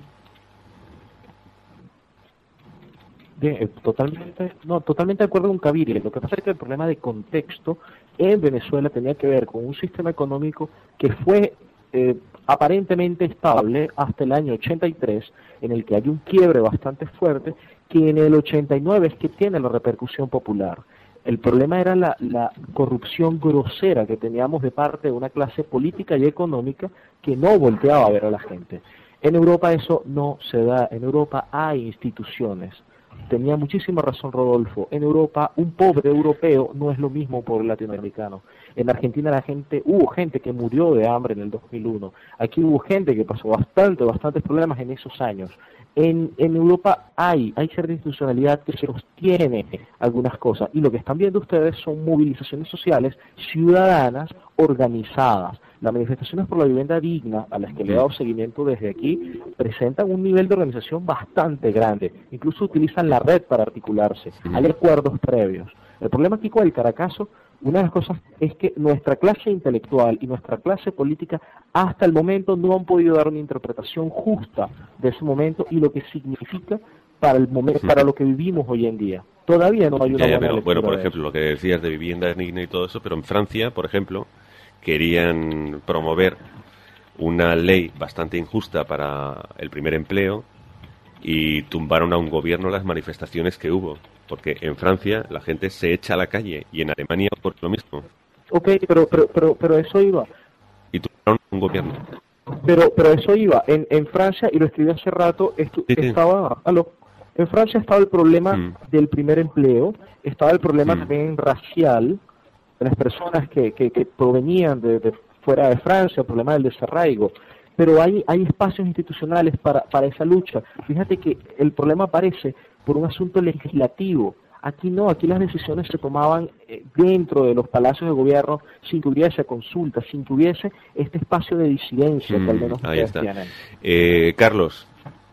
Bien, totalmente, no, totalmente de acuerdo con Gaviria. Lo que pasa es que el problema de contexto en Venezuela tenía que ver con un sistema económico que fue eh, aparentemente estable hasta el año ochenta y tres, en el que hay un quiebre bastante fuerte, que en el ochenta y nueve es que tiene la repercusión popular. El problema era la, la corrupción grosera que teníamos de parte de una clase política y económica que no volteaba a ver a la gente. En Europa eso no se da. En Europa hay instituciones. Tenía muchísima razón Rodolfo. En Europa, un pobre europeo no es lo mismo un pobre latinoamericano. En Argentina la gente, hubo gente que murió de hambre en el dos mil uno. Aquí hubo gente que pasó bastante, bastantes problemas en esos años. En, en Europa hay, hay cierta institucionalidad que sostiene algunas cosas. Y lo que están viendo ustedes son movilizaciones sociales ciudadanas organizadas. Las manifestaciones por la vivienda digna, a las que le he dado seguimiento desde aquí, presentan un nivel de organización bastante grande. Incluso utilizan la red para articularse. Hay acuerdos previos. El problema aquí con el Caracazo, una de las cosas es que nuestra clase intelectual y nuestra clase política hasta el momento no han podido dar una interpretación justa de ese momento y lo que significa para el momento, para lo que vivimos hoy en día. Todavía no hay una ya, ya, buena pero, Bueno, por de ejemplo, eso. Lo que decías de vivienda digna y todo eso, pero en Francia, por ejemplo, querían promover una ley bastante injusta para el primer empleo y tumbaron a un gobierno las manifestaciones que hubo, porque en Francia la gente se echa a la calle y en Alemania por lo mismo. Ok, pero pero pero, pero eso iba. Y tumbaron un gobierno. Pero pero eso iba. En, en Francia, y lo escribí hace rato, estu sí, sí. estaba... ¿Aló? En Francia estaba el problema mm. del primer empleo, estaba el problema mm. también racial, de las personas que, que, que provenían de, de fuera de Francia, el problema del desarraigo, pero hay, hay espacios institucionales para, para esa lucha. Fíjate que el problema aparece por un asunto legislativo. Aquí no, aquí las decisiones se tomaban eh, dentro de los palacios de gobierno sin que hubiese consulta, sin que hubiese este espacio de disidencia mm, que al menos ahí ustedes está. tienen. Eh, Carlos,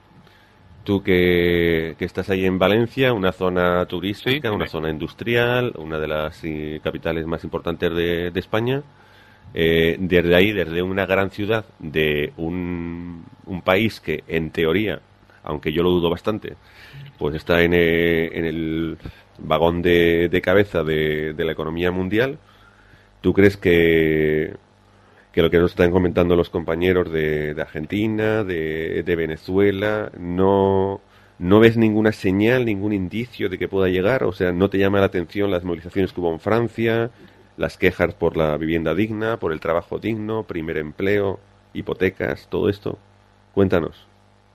tú que, que estás ahí en Valencia, una zona turística, sí, una sí. zona industrial, una de las sí, capitales más importantes de, de España, eh, desde ahí, desde una gran ciudad de un, un país que en teoría, aunque yo lo dudo bastante, pues está en, eh, en el vagón de, de cabeza de, de la economía mundial, ¿tú crees que... que lo que nos están comentando los compañeros de, de Argentina, de, de Venezuela, no, no ves ninguna señal, ningún indicio de que pueda llegar? O sea, ¿no te llama la atención las movilizaciones que hubo en Francia, las quejas por la vivienda digna, por el trabajo digno, primer empleo, hipotecas, todo esto? Cuéntanos.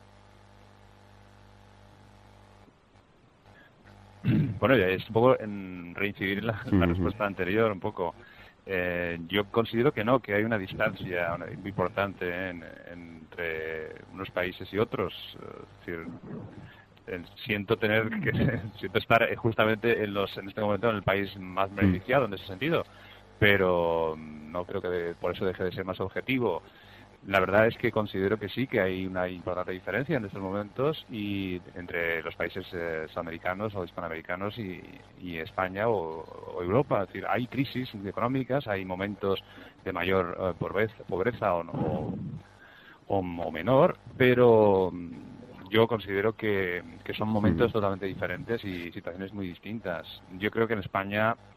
Bueno, ya es un poco en reincidir en la, la respuesta anterior, un poco. Eh, yo considero que no, que hay una distancia muy importante en, entre unos países y otros. Es decir, eh, siento tener que siento estar justamente en los en este momento en el país más beneficiado en ese sentido, pero no creo que por eso deje de ser más objetivo. La verdad es que considero que sí, que hay una importante diferencia en estos momentos y entre los países eh, sudamericanos o hispanoamericanos y, y España o, o Europa. Es decir, hay crisis económicas, hay momentos de mayor eh, pobreza, pobreza o, no, o, o menor, pero yo considero que, que son momentos totalmente diferentes y situaciones muy distintas. Yo creo que en España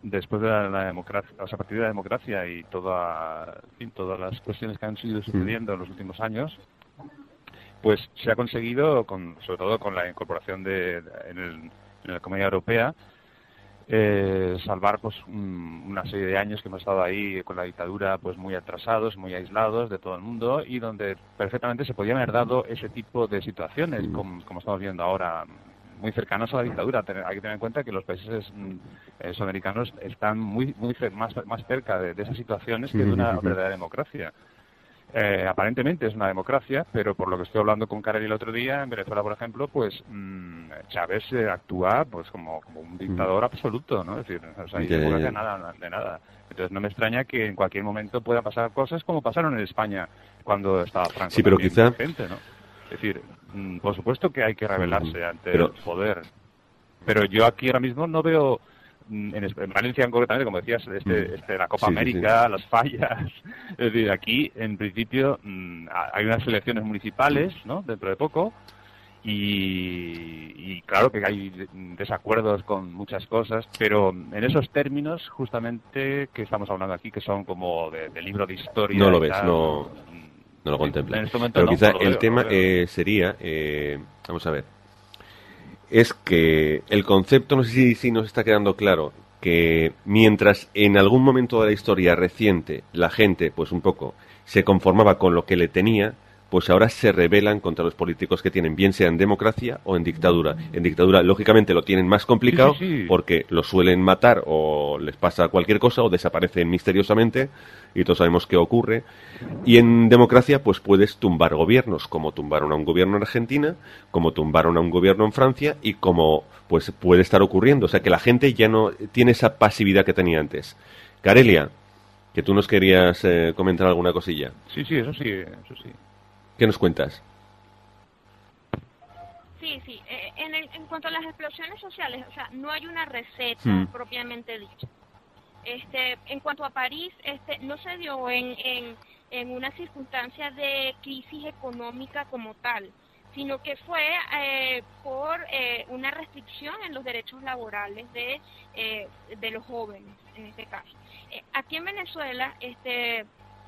después de la, la democracia, o sea, a partir de la democracia y toda, en fin, todas las cuestiones que han ido sucediendo en los últimos años, pues se ha conseguido, con, sobre todo con la incorporación de, de en, el, en la Comunidad Europea, eh, salvar pues un, una serie de años que hemos estado ahí con la dictadura pues muy atrasados, muy aislados de todo el mundo, y donde perfectamente se podían haber dado ese tipo de situaciones, como, como estamos viendo ahora, muy cercanos a la dictadura. Hay que tener en cuenta que los países eh, sudamericanos están muy muy más, más cerca de, de esas situaciones que de una verdadera democracia. Eh, aparentemente es una democracia, pero por lo que estoy hablando con Karel el otro día, en Venezuela, por ejemplo, pues mmm, Chávez eh, actúa pues como, como un dictador absoluto, ¿no? Es decir, o sea, y yeah, democracia yeah. nada, de nada. Entonces no me extraña que en cualquier momento puedan pasar cosas como pasaron en España cuando estaba Franco. Sí, pero quizá... vigente, ¿no? Es decir, mmm, por supuesto que hay que rebelarse ante pero... el poder, pero yo aquí ahora mismo no veo... En, en Valencia concretamente, como decías, este, este, la Copa sí, América, sí, sí. las fallas, es decir, aquí en principio mmm, hay unas elecciones municipales, ¿no?, dentro de poco, y, y claro que hay desacuerdos con muchas cosas, pero en esos términos justamente que estamos hablando aquí, que son como de, de libro de historia. No lo y ves, tal, no, no lo contemplas. En este momento pero no, quizá no lo el veo, tema no lo veo. eh, sería, eh, vamos a ver, es que el concepto, no sé si, si nos está quedando claro, que mientras en algún momento de la historia reciente la gente, pues un poco, se conformaba con lo que le tenía, pues ahora se rebelan contra los políticos que tienen, bien sea en democracia o en dictadura. En dictadura, lógicamente, lo tienen más complicado, sí, sí, sí. porque los suelen matar o les pasa cualquier cosa o desaparecen misteriosamente, y todos sabemos qué ocurre. Y en democracia, pues puedes tumbar gobiernos, como tumbaron a un gobierno en Argentina, como tumbaron a un gobierno en Francia, y como pues puede estar ocurriendo. O sea, que la gente ya no tiene esa pasividad que tenía antes. Carelia, que tú nos querías eh, comentar alguna cosilla. Sí, sí, eso sí, eso sí. ¿Qué nos cuentas? Sí, sí. Eh, en, el, en cuanto a las explosiones sociales, o sea, no hay una receta Hmm. propiamente dicha. Este, en cuanto a París, este, no se dio en, en, en una circunstancia de crisis económica como tal, sino que fue eh, por eh, una restricción en los derechos laborales de, eh, de los jóvenes, en este caso. Eh, aquí en Venezuela, este,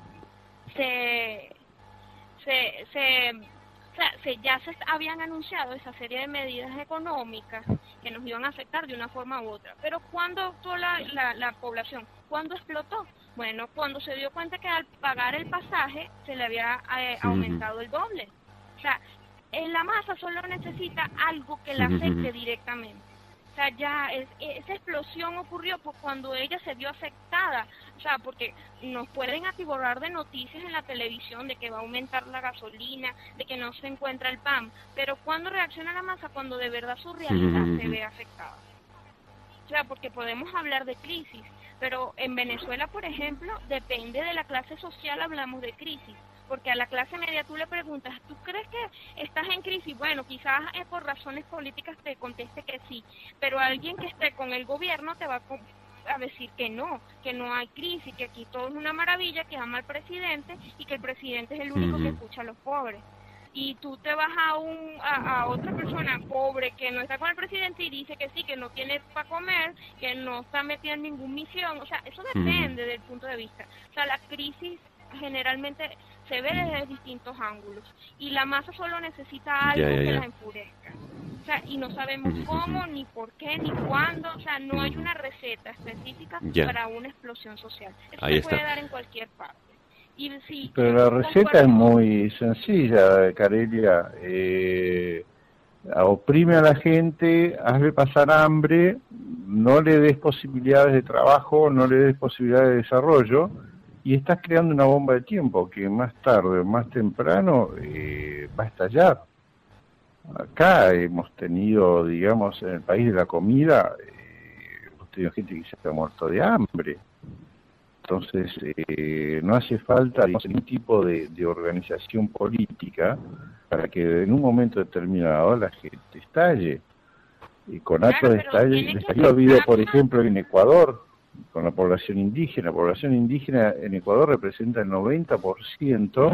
se... Se, se, o sea, se, ya se habían anunciado esa serie de medidas económicas que nos iban a afectar de una forma u otra. Pero ¿cuándo actuó la, la, la población? ¿Cuándo explotó? Bueno, cuando se dio cuenta que al pagar el pasaje se le había eh, aumentado el doble. O sea, en la masa solo necesita algo que la afecte directamente. O sea, ya es, esa explosión ocurrió por cuando ella se vio afectada. O sea, porque nos pueden atiborrar de noticias en la televisión de que va a aumentar la gasolina, de que no se encuentra el pan. Pero ¿cuándo reacciona la masa? Cuando de verdad su realidad se ve afectada. O sea, porque podemos hablar de crisis, pero en Venezuela, por ejemplo, depende de la clase social, hablamos de crisis. Porque a la clase media tú le preguntas, ¿tú crees que estás en crisis? Bueno, quizás eh, por razones políticas te conteste que sí, pero alguien que esté con el gobierno te va a, a decir que no, que no hay crisis, que aquí todo es una maravilla, que ama al presidente y que el presidente es el único que escucha a los pobres. Y tú te vas a, un, a, a otra persona pobre que no está con el presidente y dice que sí, que no tiene para comer, que no está metida en ninguna misión. O sea, eso depende del punto de vista. O sea, la crisis generalmente se ve desde distintos ángulos y la masa solo necesita algo ya, ya, que ya. la enfurezca. O sea, y no sabemos cómo, ni por qué, ni cuándo. O sea, no hay una receta específica Ya. para una explosión social. Eso Ahí se está. puede dar en cualquier parte. Y sí, Pero yo la concuerdo receta es con- muy sencilla, Carelia. Eh, oprime a la gente, hazle pasar hambre, no le des posibilidades de trabajo, no le des posibilidades de desarrollo, y estás creando una bomba de tiempo que más tarde o más temprano eh, va a estallar. Acá hemos tenido, digamos, en el país de la comida, eh, hemos tenido gente que se ha muerto de hambre. Entonces, eh, no hace falta, digamos, ningún tipo de, de organización política para que en un momento determinado la gente estalle. Y con Claro, actos de pero estalle, tiene de que estallido ha habido, ser por una- ejemplo, en Ecuador, con la población indígena. La población indígena en Ecuador representa el noventa por ciento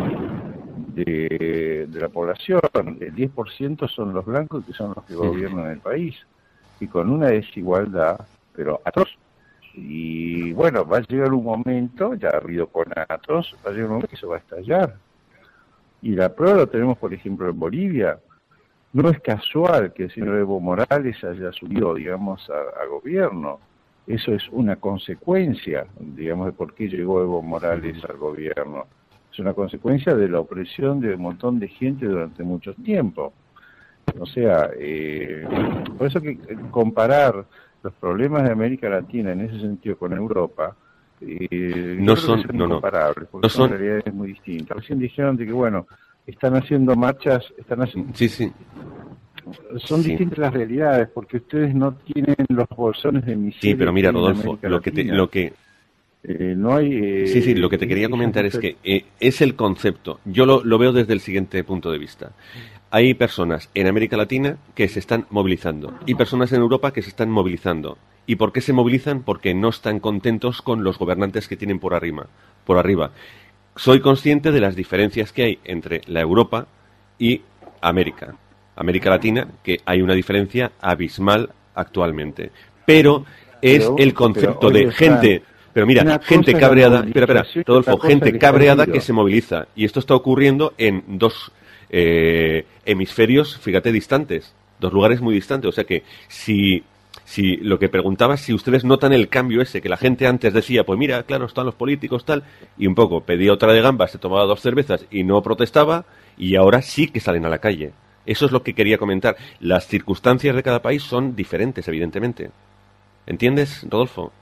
de, de la población. El diez por ciento son los blancos, que son los que gobiernan el país. Y con una desigualdad, pero atroz. Y bueno, va a llegar un momento, ya ha habido conatos, va a llegar un momento que eso va a estallar. Y la prueba lo tenemos, por ejemplo, en Bolivia. No es casual que el señor Evo Morales haya subido, digamos, a, a gobierno. Eso es una consecuencia, digamos, de por qué llegó Evo Morales al gobierno. Es una consecuencia de la opresión de un montón de gente durante mucho tiempo. O sea, eh, por eso que comparar los problemas de América Latina en ese sentido con Europa eh, no son, son no, incomparables, porque no son, son realidades muy distintas. Recién dijeron de que, bueno, están haciendo marchas, están haciendo... Sí, sí. Son sí. distintas las realidades, porque ustedes no tienen los bolsones de miseria. Sí, pero mira, Rodolfo, lo que, te, lo que... Eh, no hay... Eh, sí, sí, lo que te quería comentar es que eh, es el concepto. Yo lo, lo veo desde el siguiente punto de vista. Hay personas en América Latina que se están movilizando y personas en Europa que se están movilizando. ¿Y por qué se movilizan? Porque no están contentos con los gobernantes que tienen por arriba. Por arriba. Soy consciente de las diferencias que hay entre la Europa y América. América Latina, que hay una diferencia abismal actualmente. Pero es pero, el concepto pero, oye, de gente... Pero mira, gente cabreada... Espera, espera, Rodolfo, gente cabreada que se moviliza. Y esto está ocurriendo en dos eh, hemisferios, fíjate, distantes. Dos lugares muy distantes. O sea que si... Si lo que preguntaba, si ustedes notan el cambio ese, que la gente antes decía, pues mira, claro, están los políticos, tal, y un poco pedía otra de gambas, se tomaba dos cervezas y no protestaba, y ahora sí que salen a la calle. Eso es lo que quería comentar. Las circunstancias de cada país son diferentes, evidentemente. ¿Entiendes, Rodolfo?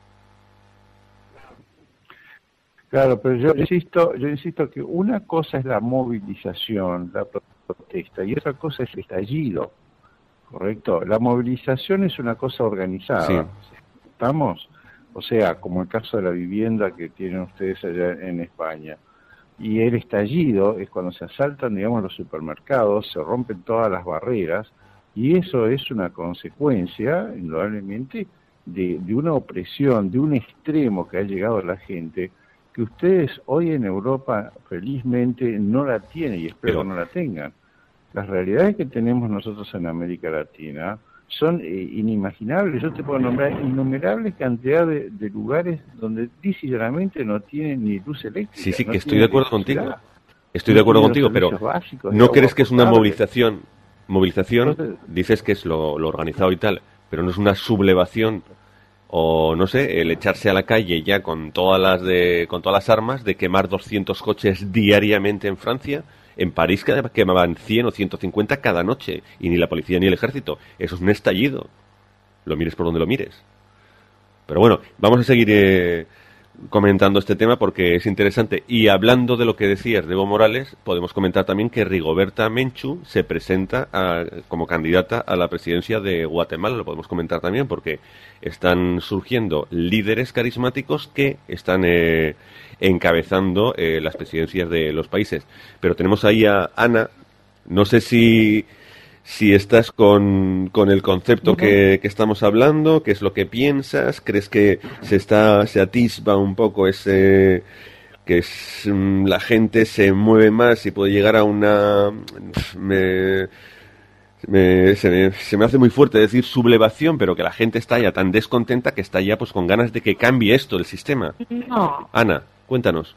Claro, pero yo insisto, yo insisto que una cosa es la movilización, la protesta, y otra cosa es el estallido. Correcto. La movilización es una cosa organizada. Sí. ¿Estamos? O sea, como el caso de la vivienda que tienen ustedes allá en España. Y el estallido es cuando se asaltan, digamos, los supermercados, se rompen todas las barreras, y eso es una consecuencia, indudablemente, de, de una opresión, de un extremo que ha llegado a la gente, que ustedes hoy en Europa, felizmente, no la tienen, y espero Pero... que no la tengan. Las realidades que tenemos nosotros en América Latina son eh, inimaginables. Yo te puedo nombrar innumerables cantidades de, de lugares donde literalmente no tienen ni luz eléctrica. Sí, sí, no que estoy de acuerdo contigo. Estoy no de acuerdo contigo, pero básicos, ¿no crees que es una movilización? Movilización, Entonces, dices que es lo, lo organizado y tal, pero no es una sublevación o, no sé, el echarse a la calle ya con todas las de con todas las armas de quemar doscientos coches diariamente en Francia. En París quemaban cien o ciento cincuenta cada noche, y ni la policía ni el ejército. Eso es un estallido. Lo mires por donde lo mires. Pero bueno, vamos a seguir eh, comentando este tema porque es interesante. Y hablando de lo que decías de Evo Morales, podemos comentar también que Rigoberta Menchú se presenta a, como candidata a la presidencia de Guatemala. Lo podemos comentar también porque están surgiendo líderes carismáticos que están... Eh, encabezando eh, las presidencias de los países. Pero tenemos ahí a Ana. No sé si si estás con, con el concepto que, que estamos hablando, qué es lo que piensas, crees que se está se atisba un poco ese que es, la gente se mueve más y puede llegar a una me, me, se, me, se me hace muy fuerte decir sublevación, pero que la gente está ya tan descontenta que está ya pues con ganas de que cambie esto del sistema. No. Ana, cuéntanos.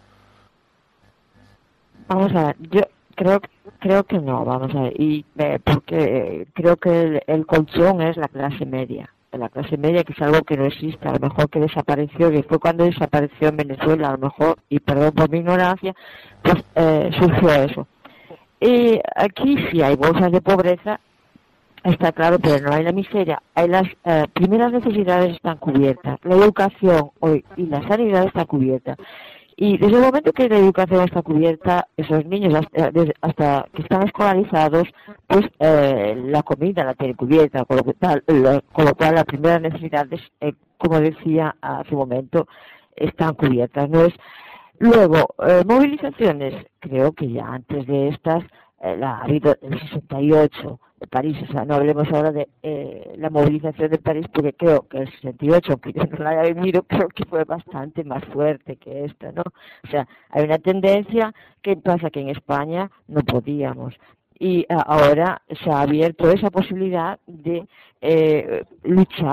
Vamos a ver, yo creo creo que no, vamos a ver, y eh, porque creo que el, el colchón es la clase media, la clase media, que es algo que no existe, a lo mejor que desapareció, que fue cuando desapareció en Venezuela, a lo mejor, y perdón por mi ignorancia, pues eh, surgió eso. Y aquí sí hay bolsas de pobreza, está claro, pero no hay la miseria. Hay las eh, primeras necesidades están cubiertas, la educación hoy y la sanidad está cubierta. Y desde el momento que la educación está cubierta, esos niños hasta, desde, hasta que están escolarizados, pues eh, la comida la tienen cubierta, con lo, que tal, lo, con lo cual las primeras necesidades, eh, como decía hace un momento, están cubiertas. ¿No es? Luego, eh, movilizaciones, creo que ya antes de estas, eh, la ha habido en el sesenta y ocho de París, o sea, no hablemos ahora de eh, la movilización de París, porque creo que el sesenta y ocho, aunque yo no la haya vivido, creo que fue bastante más fuerte que esta, ¿no? O sea, hay una tendencia que pasa que en España no podíamos. Y uh, ahora se ha abierto esa posibilidad de eh, luchar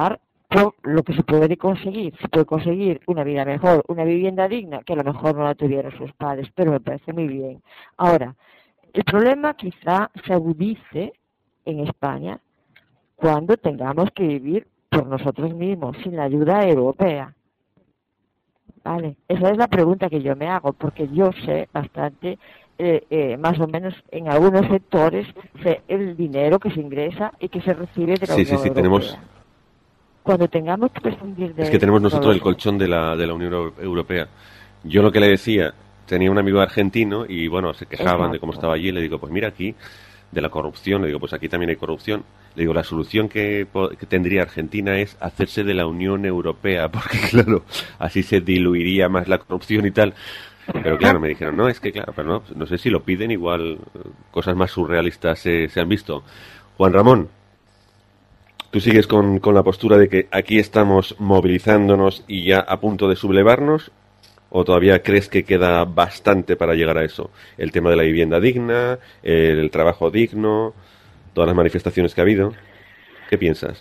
por lo que se puede conseguir. Se puede conseguir una vida mejor, una vivienda digna, que a lo mejor no la tuvieron sus padres, pero me parece muy bien. Ahora, el problema quizá se agudice en España cuando tengamos que vivir por nosotros mismos, sin la ayuda europea. Vale, esa es la pregunta que yo me hago, porque yo sé bastante, eh, eh, más o menos en algunos sectores, sé el dinero que se ingresa y que se recibe de la sí, Unión sí, sí, Europea. Tenemos... Cuando tengamos que prescindir de... Es que tenemos nosotros el colchón de la, de la Unión Europea. Yo lo que le decía, tenía un amigo argentino y, bueno, se quejaban Exacto. de cómo estaba allí. Le digo, pues mira aquí, de la corrupción. Le digo, pues aquí también hay corrupción. Le digo, la solución que, que tendría Argentina es hacerse de la Unión Europea, porque, claro, así se diluiría más la corrupción y tal. Pero, claro, me dijeron, no, es que, claro, pero no, no sé si lo piden, igual cosas más surrealistas se, se han visto. Juan Ramón, ¿tú sigues con, con la postura de que aquí estamos movilizándonos y ya a punto de sublevarnos? ¿O todavía crees que queda bastante para llegar a eso? El tema de la vivienda digna, el trabajo digno, todas las manifestaciones que ha habido. ¿Qué piensas?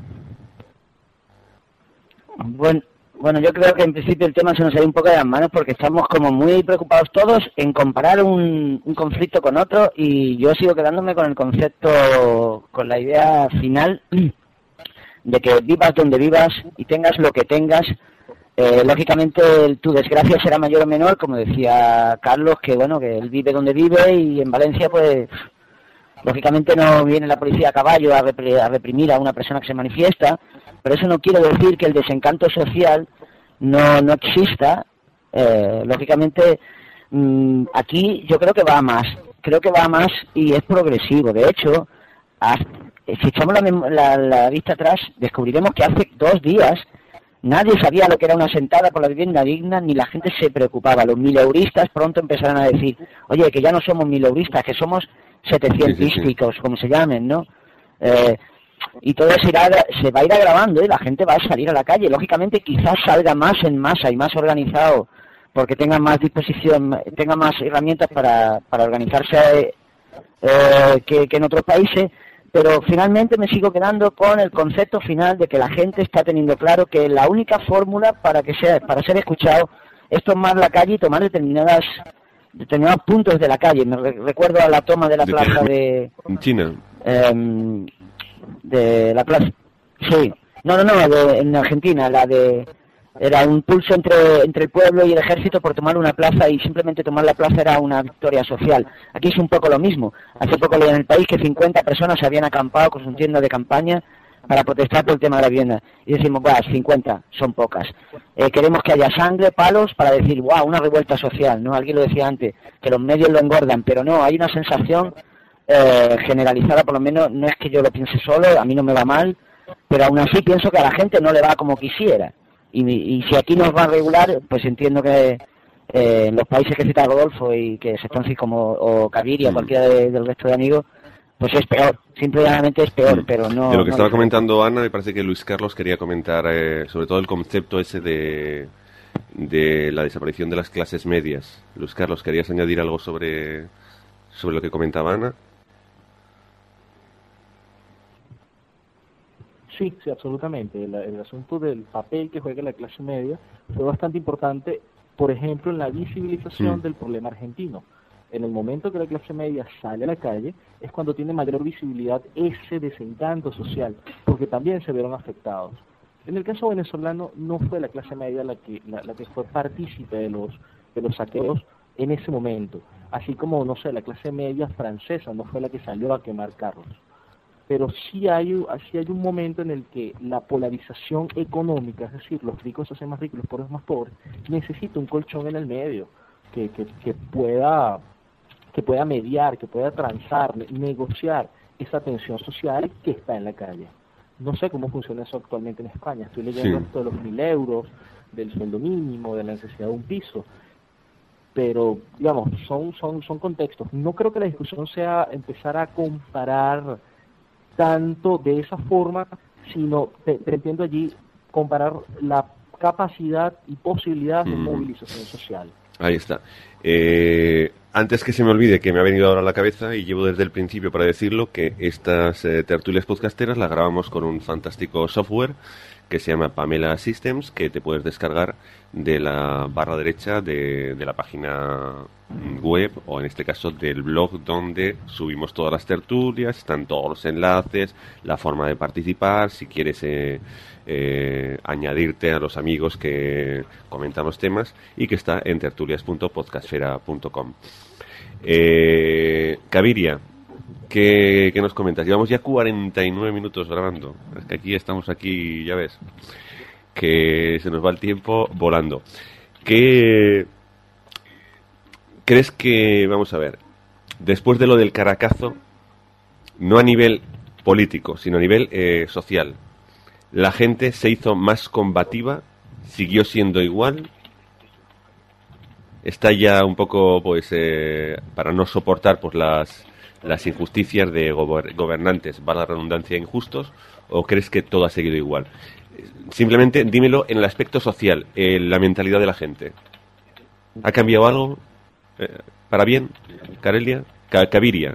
Bueno, bueno, yo creo que en principio el tema se nos ha ido un poco de las manos porque estamos como muy preocupados todos en comparar un, un conflicto con otro, y yo sigo quedándome con el concepto, con la idea final de que vivas donde vivas y tengas lo que tengas. Eh, lógicamente tu desgracia será mayor o menor, como decía Carlos, que bueno, que él vive donde vive, y en Valencia pues lógicamente no viene la policía a caballo a, repre- a reprimir a una persona que se manifiesta, pero eso no quiere decir que el desencanto social no, no exista. Eh, lógicamente mmm, aquí yo creo que va a más, creo que va a más y es progresivo. De hecho, hasta, si echamos la, la, la vista atrás, descubriremos que hace dos días nadie sabía lo que era una sentada por la vivienda digna, ni la gente se preocupaba. Los mileuristas pronto empezarán a decir, oye, que ya no somos mileuristas, que somos setecientísticos, sí, sí, sí. como se llamen, ¿no? Eh, y todo se, irá, se va a ir agravando y la gente va a salir a la calle. Lógicamente quizás salga más en masa y más organizado, porque tenga más disposición, tenga más herramientas para, para organizarse eh, que, que en otros países. Pero finalmente me sigo quedando con el concepto final de que la gente está teniendo claro que la única fórmula para que sea para ser escuchado es tomar la calle y tomar determinadas determinados puntos de la calle. Me re- recuerdo a la toma de la plaza de China. Eh, de la plaza, sí, no, no, no, de, en Argentina, la de era un pulso entre entre el pueblo y el ejército por tomar una plaza, y simplemente tomar la plaza era una victoria social. Aquí es un poco lo mismo. Hace poco leí en el país que cincuenta personas se habían acampado con su tienda de campaña para protestar por el tema de la vivienda. Y decimos, bueno, cincuenta son pocas. Eh, queremos que haya sangre, palos, para decir, wow, una revuelta social, ¿no? Alguien lo decía antes, que los medios lo engordan, pero no, hay una sensación eh, generalizada, por lo menos, no es que yo lo piense solo, a mí no me va mal, pero aún así pienso que a la gente no le va como quisiera. Y, y si aquí nos va a regular, pues entiendo que eh, en los países que cita Rodolfo y que se están así como o Caviria o cualquiera de, del resto de amigos, pues es peor, simplemente es peor, pero no... De lo que no estaba es comentando Ana, me parece que Luis Carlos quería comentar eh, sobre todo el concepto ese de, de la desaparición de las clases medias. Luis Carlos, ¿querías añadir algo sobre, sobre lo que comentaba Ana? Sí, sí, absolutamente. El, el asunto del papel que juega la clase media fue bastante importante, por ejemplo, en la visibilización mm. del problema argentino. En el momento que la clase media sale a la calle, es cuando tiene mayor visibilidad ese desencanto social, porque también se vieron afectados. En el caso venezolano, no fue la clase media la que la, la que fue partícipe de los, de los saqueos en ese momento, así como, no sé, la clase media francesa no fue la que salió a quemar carros. Pero sí hay, sí hay un momento en el que la polarización económica, es decir, los ricos se hacen más ricos, los pobres más pobres, necesita un colchón en el medio que, que, que pueda que pueda mediar, que pueda transar, negociar esa tensión social que está en la calle. No sé cómo funciona eso actualmente en España. Estoy leyendo sí. esto de los mil euros, del sueldo mínimo, de la necesidad de un piso. Pero, digamos, son, son, son contextos. No creo que la discusión sea empezar a comparar tanto de esa forma, sino pretendiendo allí comparar la capacidad y posibilidad de mm. movilización social. Ahí está. Eh, antes que se me olvide, que me ha venido ahora a la cabeza, y llevo desde el principio para decirlo, que estas eh, tertulias podcasteras las grabamos con un fantástico software que se llama Pamela Systems, que te puedes descargar de la barra derecha de, de la página web, o en este caso del blog donde subimos todas las tertulias, están todos los enlaces, la forma de participar, si quieres eh, eh, añadirte a los amigos que comentan los temas, y que está en tertulias punto podcastfera punto com. Eh, Caviria, ¿qué, ¿qué nos comentas? Llevamos ya cuarenta y nueve minutos grabando. Es que aquí estamos aquí, ya ves, que se nos va el tiempo volando. ¿Qué crees que, vamos a ver, después de lo del Caracazo, no a nivel político, sino a nivel eh, social, la gente se hizo más combativa, siguió siendo igual, está ya un poco, pues, eh, para no soportar pues las las injusticias de gober- gobernantes, va la redundancia, injustos, o crees que todo ha seguido igual? Simplemente dímelo en el aspecto social, en la mentalidad de la gente. ¿Ha cambiado algo? Eh, ¿Para bien? ¿Carelia? Ca- Caviria.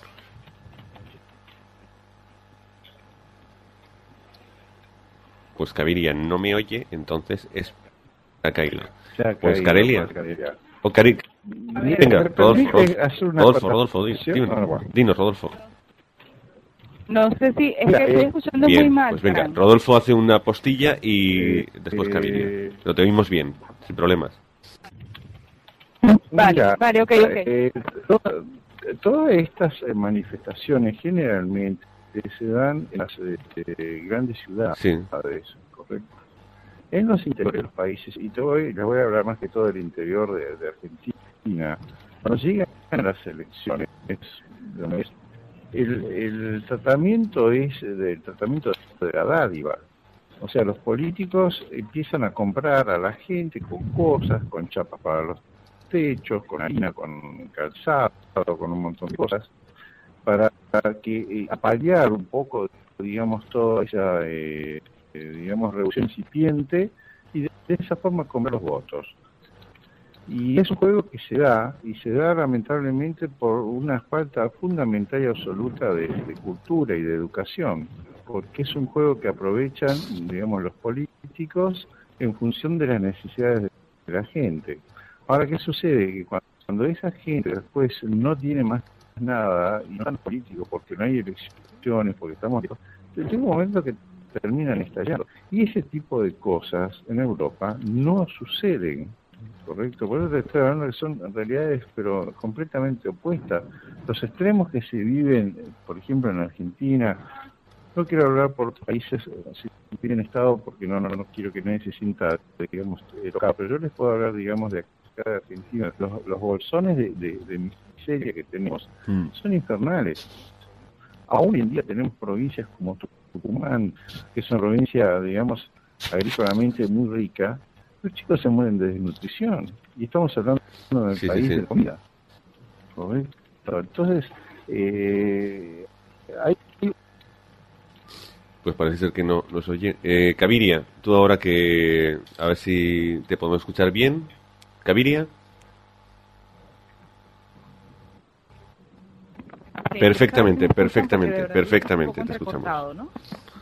Pues Caviria no me oye, entonces es a Kaila. Pues Carelia. O Cari... Venga, Rodolfo, Rodolfo, Rodolfo, Rodolfo, di- di- dinos, Rodolfo. No sé si es que estoy escuchando Bien, muy mal. pues venga, Fran. Rodolfo hace una postilla y después Caviria. Lo te oímos bien, sin problemas. Vale, Mira, vale, ok, ok. eh, to- todas estas eh, manifestaciones generalmente se dan en las eh, grandes ciudades, Sí. ¿correcto? En los interiores de los países, y te voy, les voy a hablar más que todo del interior de, de Argentina, cuando llegan a las elecciones, el, el tratamiento es del tratamiento de la dádiva. O sea, los políticos empiezan a comprar a la gente con cosas, con chapas para los techos, con harina, con calzado, con un montón de cosas, para que eh, apalear un poco, digamos, toda esa, eh, eh, digamos, revolución incipiente, y de, de esa forma comer los votos. Y es un juego que se da, y se da lamentablemente por una falta fundamental y absoluta de, de cultura y de educación, porque es un juego que aprovechan, digamos, los políticos en función de las necesidades de la gente. Ahora, ¿qué sucede? Que cuando esa gente después no tiene más nada, y no es político, porque no hay elecciones, porque estamos... Llega un momento que terminan estallando. Y ese tipo de cosas en Europa no suceden, ¿correcto? Por eso te estoy hablando que son realidades, pero completamente opuestas. Los extremos que se viven, por ejemplo, en Argentina, no quiero hablar por países si tienen estado, porque no, no, no quiero que nadie se sienta, digamos, tocado, pero yo les puedo hablar, digamos, de acá de Argentina. Los, los bolsones de, de, de miseria que tenemos mm. son infernales. Aún en día tenemos provincias como Tucumán, que es una provincia, digamos, agrícolamente muy rica. Los chicos se mueren de desnutrición. Y estamos hablando del sí, país sí, sí. de comida. ¿Correcto? Entonces, eh, hay... Pues parece ser que no nos oye. Eh, Caviria, tú ahora que... A ver si te podemos escuchar bien. Caviria. Sí, perfectamente, perfectamente, perfectamente te escuchamos. ¿No?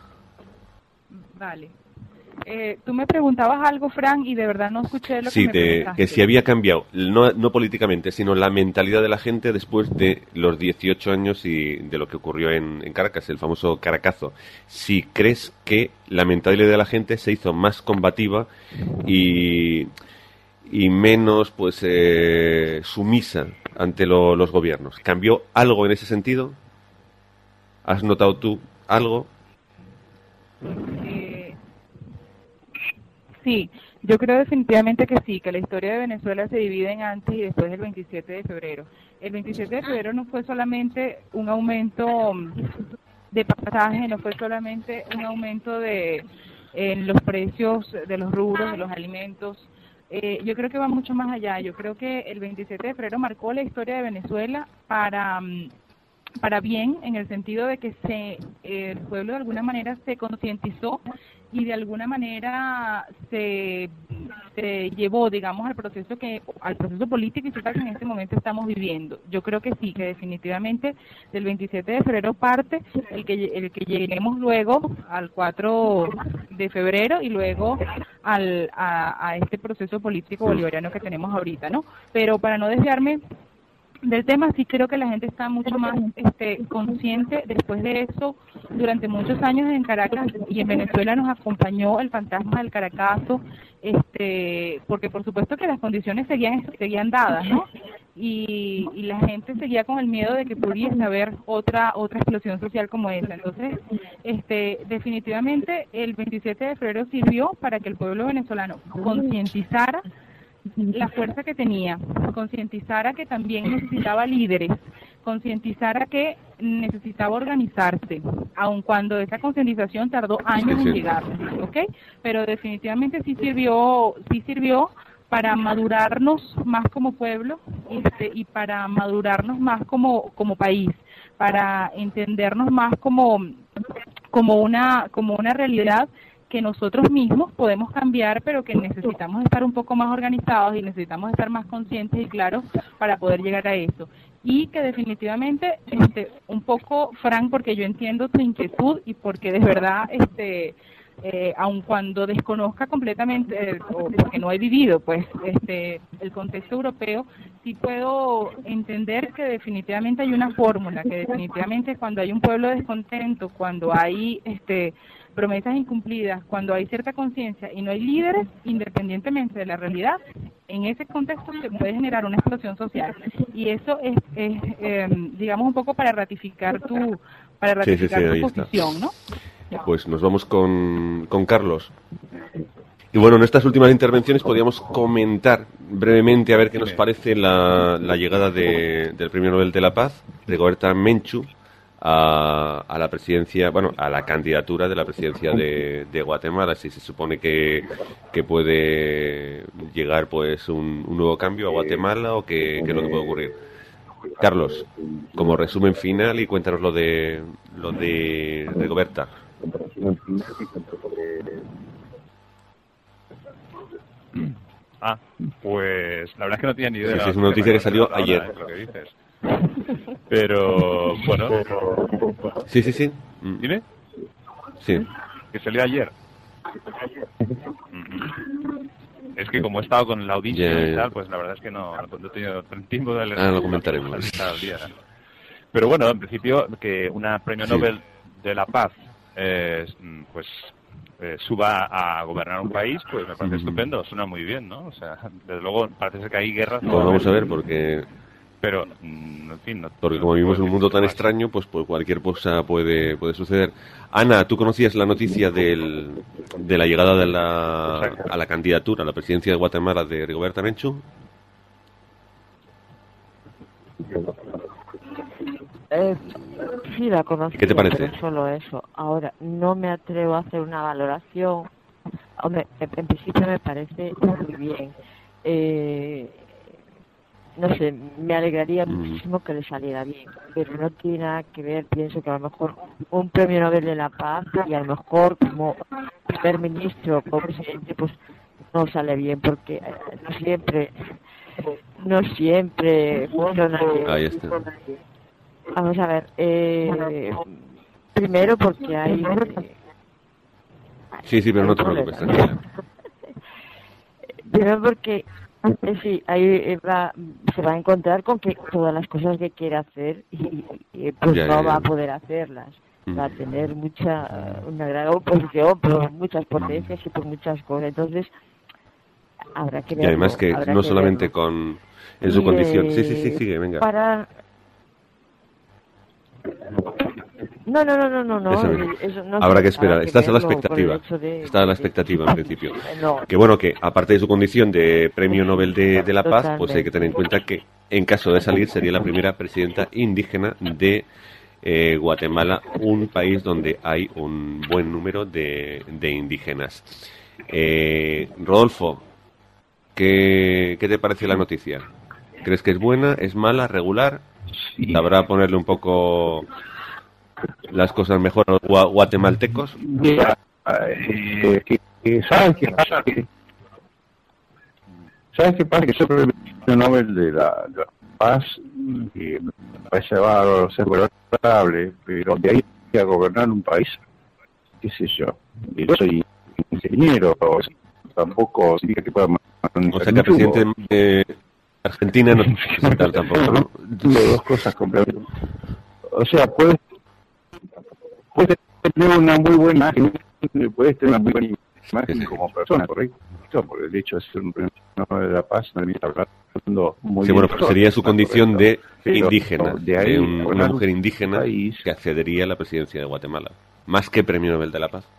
Vale. Eh, tú me preguntabas algo, Fran, y de verdad no escuché lo sí, que me te, preguntaste. que si había cambiado, no, no políticamente, sino la mentalidad de la gente después de los dieciocho años y de lo que ocurrió en, en Caracas, el famoso Caracazo. Si crees que la mentalidad de la gente se hizo más combativa y, y menos pues eh, sumisa ante lo, los gobiernos. ¿Cambió algo en ese sentido? ¿Has notado tú algo? Eh, sí, yo creo definitivamente que sí, que la historia de Venezuela se divide en antes y después del veintisiete de febrero. El veintisiete de febrero no fue solamente un aumento de pasaje, no fue solamente un aumento de en los precios de los rubros, de los alimentos. Eh, yo creo que va mucho más allá. Yo creo que el veintisiete de febrero marcó la historia de Venezuela para para bien, en el sentido de que se eh, el pueblo de alguna manera se concientizó y de alguna manera se, se este, llevó, digamos, al proceso que al proceso político y social que en este momento estamos viviendo. Yo creo que sí, que definitivamente del veintisiete de febrero parte el que el que lleguemos luego al cuatro de febrero y luego al a, a este proceso político bolivariano que tenemos ahorita, ¿no? Pero para no desviarme del tema, sí creo que la gente está mucho más este, consciente. Después de eso, durante muchos años en Caracas y en Venezuela nos acompañó el fantasma del Caracazo, este, porque por supuesto que las condiciones seguían seguían dadas, ¿no? Y, y la gente seguía con el miedo de que pudiese haber otra otra explosión social como esa. Entonces, este, definitivamente el veintisiete de febrero sirvió para que el pueblo venezolano concientizara la fuerza que tenía, concientizara que también necesitaba líderes, concientizara que necesitaba organizarse, aun cuando esa concientización tardó años sí, sí. en llegar, ¿ok? Pero definitivamente sí sirvió, sí sirvió para madurarnos más como pueblo este, y para madurarnos más como como país, para entendernos más como como una como una realidad que nosotros mismos podemos cambiar, pero que necesitamos estar un poco más organizados y necesitamos estar más conscientes y claros para poder llegar a eso. Y que definitivamente, este, un poco, Fran, porque yo entiendo tu inquietud y porque de verdad, este, eh, aun cuando desconozca completamente, eh, o porque no he vivido, pues, este, el contexto europeo, sí puedo entender que definitivamente hay una fórmula, que definitivamente cuando hay un pueblo descontento, cuando hay, este, promesas incumplidas, cuando hay cierta conciencia y no hay líderes, independientemente de la realidad, en ese contexto se puede generar una explosión social. Y eso es, es eh, digamos, un poco para ratificar tu, para ratificar sí, sí, sí, tu posición, está. ¿no? Pues nos vamos con, con Carlos. Y bueno, en estas últimas intervenciones podríamos comentar brevemente a ver qué nos parece la, la llegada de, del Premio Nobel de la Paz, Rigoberta Menchú, A, a la presidencia, bueno, a la candidatura de la presidencia de, de Guatemala. Si se supone que, que puede llegar pues un, un nuevo cambio a Guatemala o qué es lo que puede ocurrir. Carlos, como resumen final y cuéntanos lo de lo de Rigoberta. Ah, pues la verdad es que no tenía ni idea. Sí, sí, es una noticia que salió ayer. Lo que dices. Pero, bueno. Sí, sí, sí. ¿Dime? Sí. Que salió ayer. Es que como he estado con la audiencia yeah. y tal, pues la verdad es que no, no he tenido tiempo de leer. Ah, lo comentaremos. Al día. Pero bueno, en principio, que una premio sí. Nobel de la Paz, eh, pues, eh, suba a gobernar un país, pues me parece mm. estupendo, suena muy bien, ¿no? O sea, desde luego parece ser que hay guerras. Pues vamos a ver, porque... Pero, en fin, no, porque como vivimos en un mundo tan extraño, pues, pues cualquier cosa puede puede suceder. Ana, ¿tú conocías la noticia del, de la llegada de la, a la candidatura a la presidencia de Guatemala de Rigoberta Menchú? Eh, sí, la conocí. ¿Qué te parece? Pero solo eso. Ahora, no me atrevo a hacer una valoración. Hombre, en, en principio me parece muy bien. Eh... No sé, me alegraría muchísimo que le saliera bien, pero no tiene nada que ver, pienso que a lo mejor un premio Nobel de la Paz y a lo mejor como primer ministro o presidente pues no sale bien, porque no siempre, no siempre funciona bien. Ahí está. Vamos a ver, eh, primero porque hay... Sí, sí, pero no te preocupes, tranquila. Primero porque... Sí, ahí va, se va a encontrar con que todas las cosas que quiere hacer y, y pues ya, no ya, ya. va a poder hacerlas. Mm. Va a tener mucha una gran oposición por muchas potencias y por muchas cosas. Entonces, habrá que verlo. Y además que no que solamente verlo. con en su y, condición. Sí, sí, sí, sigue, venga. Para... No, no, no, no, no, no. Eso no habrá que esperar. Estás a la expectativa. De... Está a la expectativa en principio. No. Que bueno, que aparte de su condición de Premio Nobel de, de la Paz, Totalmente. Pues hay que tener en cuenta que en caso de salir sería la primera presidenta indígena de eh, Guatemala, un país donde hay un buen número de, de indígenas. Eh, Rodolfo, ¿qué, ¿qué te pareció la noticia? ¿Crees que es buena, es mala, regular? ¿Sabrá ponerle un poco las cosas mejor a los guatemaltecos? Mira, eh, que, que saben qué pasa, que ¿Sabes qué pasa? Que yo creo que el premio Nobel de la, de la Paz eh, me parece va a ser gobernable, pero de ahí a gobernar un país, qué sé yo. Yo soy ingeniero, tampoco significa que pueda manejar. O sea que el presidente de Argentina no es tal tampoco, ¿no? Dos cosas completamente. O sea, puedes, puedes tener una muy buena imagen, puedes tener una muy buena imagen sí, sí. como persona, correcto, por el hecho de ser un premio Nobel de la Paz, también está hablando muy sí, bien. bueno, pero sería su condición correcto. de indígena, de, ahí, de un, una mujer indígena país, que accedería a la presidencia de Guatemala, más que premio Nobel de la Paz.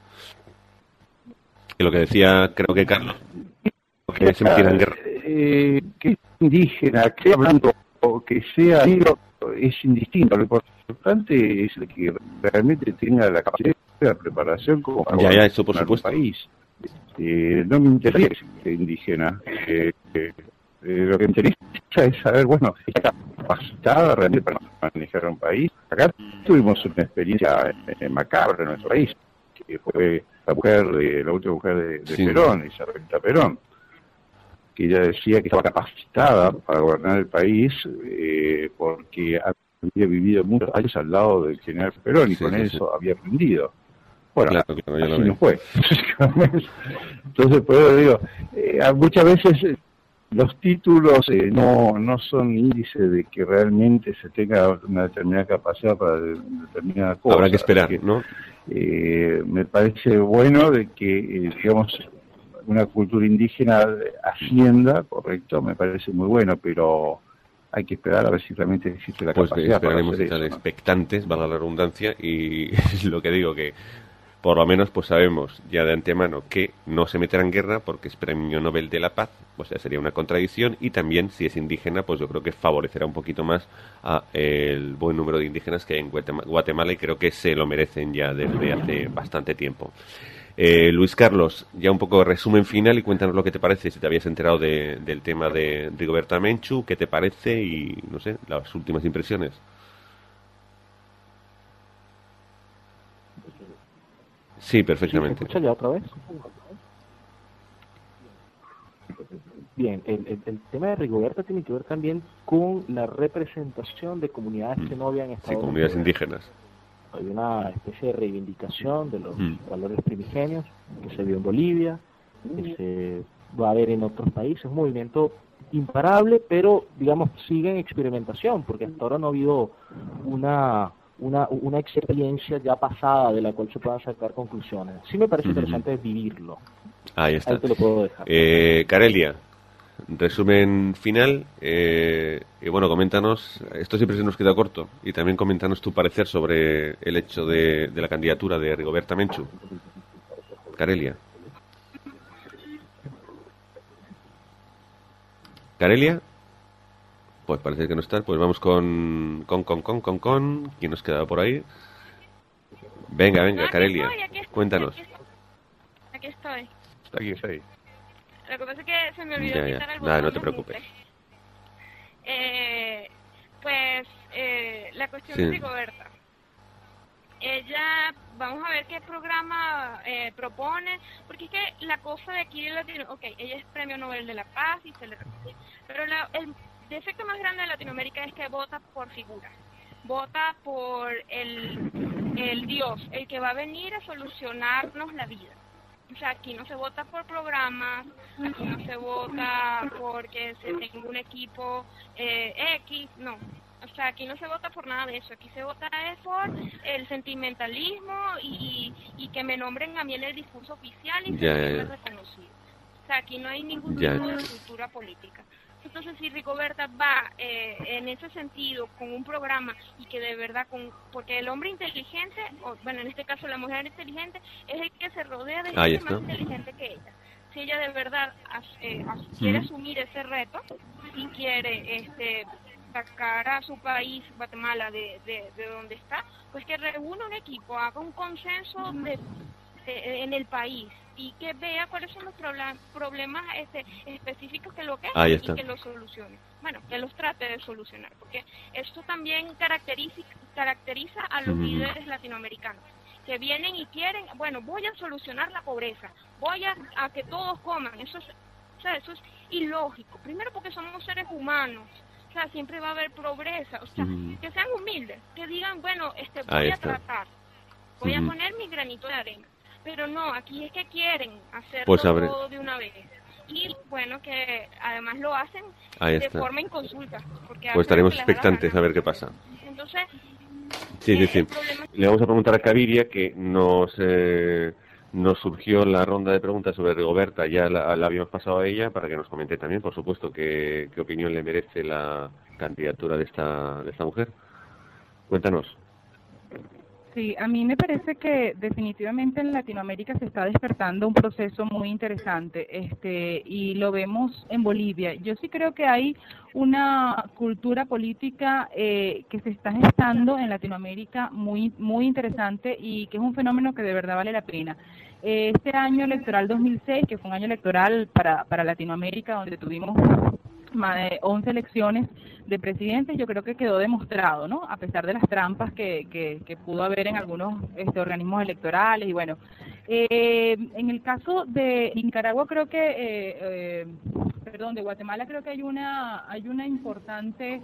Y lo que decía, creo que Carlos, que se metieran en guerra. Eh, que indígena, que hablando, o que sea negro, es indistinto. Lo importante es que realmente tenga la capacidad de la preparación como para ya, ya, eso por supuesto. Un país. Eh, no me interesa que sea indígena. Eh, eh, lo que me interesa es saber, bueno, si está capacitada realmente para manejar un país. Acá tuvimos una experiencia eh, macabra en nuestro país, que fue la mujer, de, la última mujer de, de sí. Perón, Isabelita Perón, que ella decía que estaba capacitada para gobernar el país eh, porque había vivido muchos años al lado del general Perón y sí, con sí, eso sí. había aprendido. Bueno, claro, claro, así no fue. Entonces, por eso digo, eh, muchas veces eh, los títulos eh, no no son índices de que realmente se tenga una determinada capacidad para de, determinada cosa. Habrá que esperar, que, ¿no? Eh, me parece bueno de que, eh, digamos, una cultura indígena ascienda, correcto, me parece muy bueno, pero hay que esperar a ver si realmente existe la pues capacidad esperaremos para hacer estar eso, ¿no? expectantes, valga la redundancia, y es lo que digo, que por lo menos pues sabemos ya de antemano que no se meterá en guerra porque es premio Nobel de la Paz, pues ya sería una contradicción, y también si es indígena pues yo creo que favorecerá un poquito más a el buen número de indígenas que hay en Guatemala, y creo que se lo merecen ya desde hace bastante tiempo. Eh, Luis Carlos, ya un poco de resumen final y cuéntanos lo que te parece, si te habías enterado de, del tema de Rigoberta Menchú, qué te parece y, no sé, las últimas impresiones. Sí, perfectamente. ¿Sí, ¿me escucha ya otra vez? Bien, el, el, el tema de Rigoberta tiene que ver también con la representación de comunidades mm. que no habían estado... Sí, comunidades indígenas. Hay una especie de reivindicación de los mm. valores primigenios que se vio en Bolivia, que se va a ver en otros países, un movimiento imparable, pero digamos sigue en experimentación, porque hasta ahora no ha habido una una una experiencia ya pasada de la cual se puedan sacar conclusiones. Sí me parece mm-hmm. interesante vivirlo. Ahí está. Ahí te lo puedo dejar. Eh, Carelia, resumen final, eh, y bueno, coméntanos, esto siempre se nos queda corto, y también coméntanos tu parecer sobre el hecho de, de la candidatura de Rigoberta Menchú. Carelia. Carelia, pues parece que no está, pues vamos con con con con con con ¿quién nos queda por ahí? Venga, venga, no, Carelia, estoy, aquí estoy, cuéntanos. Aquí estoy. Está aquí, está ahí. Lo que pasa es que se me olvidó ya, quitar ya. el botón. Nada, no te preocupes. Eh, pues eh, la cuestión sí. de Rigoberta. Ella, vamos a ver qué programa eh, propone, porque es que la cosa de aquí de Latinoamérica, ok, ella es premio Nobel de la Paz y se le reconoce, pero la, el defecto más grande de Latinoamérica es que vota por figuras, vota por el, el Dios, el que va a venir a solucionarnos la vida. O sea, aquí no se vota por programas, aquí no se vota porque se tenga un equipo eh, X, no. O sea, aquí no se vota por nada de eso, aquí se vota es por el sentimentalismo y, y que me nombren a mí en el discurso oficial y ya, ser ya, ya. reconocido. O sea, aquí no hay ningún ya, tipo ya. de cultura política. Entonces, si Rigoberta va eh, en ese sentido con un programa y que de verdad, con porque el hombre inteligente, o bueno, en este caso la mujer inteligente, es el que se rodea de gente más inteligente que ella. Si ella de verdad as, eh, as, mm. quiere asumir ese reto y quiere este sacar a su país, Guatemala, de, de, de donde está, pues que reúna un equipo, haga un consenso de, de, en el país y que vea cuáles son los problem- problemas este, específicos que lo que es y que los solucione. Bueno, que los trate de solucionar, porque esto también caracteriza, caracteriza a los mm. líderes latinoamericanos, que vienen y quieren, bueno, voy a solucionar la pobreza, voy a, a que todos coman, eso es O sea, eso es ilógico. Primero porque somos seres humanos. O sea, siempre va a haber pobreza. O sea, uh-huh. que sean humildes, que digan, bueno, este voy Ahí a está. tratar, voy uh-huh. a poner mi granito de arena. Pero no, aquí es que quieren hacerlo pues todo de una vez. Y bueno, que además lo hacen Ahí de está. forma inconsulta. Porque pues estaremos expectantes a ver qué pasa. Entonces, sí, sí, eh, sí. problema... Le vamos a preguntar a Caviria, que nos eh, nos surgió la ronda de preguntas sobre Rigoberta, ya la, la habíamos pasado a ella, para que nos comente también, por supuesto, qué, qué opinión le merece la candidatura de esta, de esta mujer. Cuéntanos. Sí, a mí me parece que definitivamente en Latinoamérica se está despertando un proceso muy interesante, este, y lo vemos en Bolivia. Yo sí creo que hay una cultura política eh, que se está gestando en Latinoamérica muy, muy interesante y que es un fenómeno que de verdad vale la pena. Este año electoral dos mil seis, que fue un año electoral para, para Latinoamérica, donde tuvimos más de once elecciones de presidentes, yo creo que quedó demostrado, ¿no? A pesar de las trampas que, que, que pudo haber en algunos este, organismos electorales. Y bueno, eh, en el caso de Nicaragua creo que, eh, eh, perdón, de Guatemala creo que hay una, hay una importante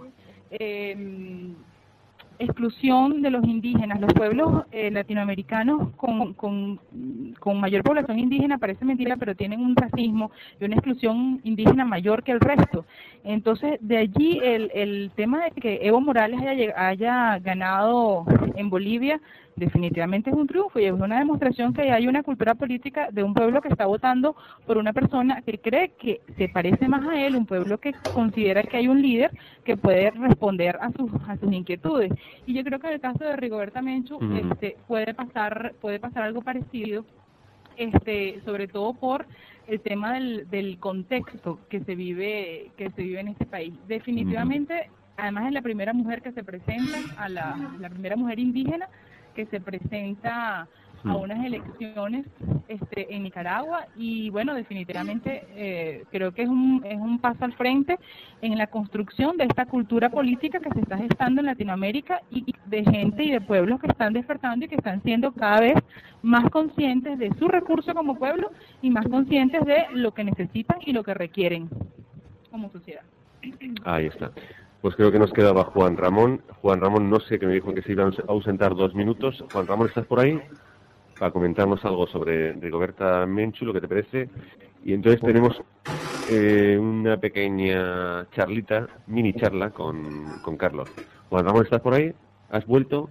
eh, exclusión de los indígenas. Los pueblos eh, latinoamericanos con, con, con mayor población indígena, parece mentira, pero tienen un racismo y una exclusión indígena mayor que el resto. Entonces, de allí el, el tema de que Evo Morales haya, haya ganado en Bolivia definitivamente es un triunfo y es una demostración que hay una cultura política de un pueblo que está votando por una persona que cree que se parece más a él, un pueblo que considera que hay un líder que puede responder a sus a sus inquietudes. Y yo creo que en el caso de Rigoberta Menchú uh-huh. este, puede pasar puede pasar algo parecido, este sobre todo por el tema del, del contexto que se vive que se vive en este país. Definitivamente, uh-huh. además es la primera mujer que se presenta, a la, la primera mujer indígena que se presenta a unas elecciones este, en Nicaragua, y bueno, definitivamente eh, creo que es un, es un paso al frente en la construcción de esta cultura política que se está gestando en Latinoamérica, y de gente y de pueblos que están despertando y que están siendo cada vez más conscientes de su recurso como pueblo y más conscientes de lo que necesitan y lo que requieren como sociedad. Ahí está. Pues creo que nos quedaba Juan Ramón. Juan Ramón, no sé, que me dijo que se iba a ausentar dos minutos. Juan Ramón, ¿estás por ahí? Para comentarnos algo sobre Rigoberta Menchú, lo que te parece. Y entonces tenemos eh, una pequeña charlita, mini charla con, con Carlos. Juan Ramón, ¿estás por ahí? ¿Has vuelto?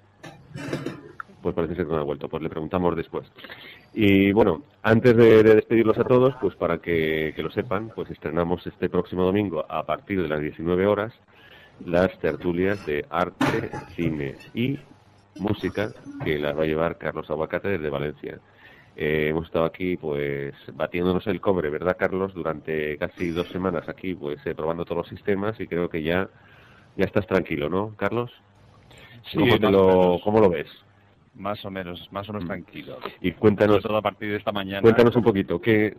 Pues parece ser que no ha vuelto, pues le preguntamos después. Y bueno, antes de, de despedirlos a todos, pues para que, que lo sepan, pues estrenamos este próximo domingo a partir de las diecinueve horas las tertulias de arte, cine y música, que las va a llevar Carlos Aguacate desde Valencia. Eh, hemos estado aquí pues batiéndonos el cobre, ¿verdad, Carlos? Durante casi dos semanas aquí pues eh, probando todos los sistemas, y creo que ya ya estás tranquilo, ¿no, Carlos? Sí, ¿Cómo, te lo, ¿Cómo lo ves? Más o menos, más o menos tranquilo. Y cuéntanos, sobre todo a partir de esta mañana. Cuéntanos un poquito, que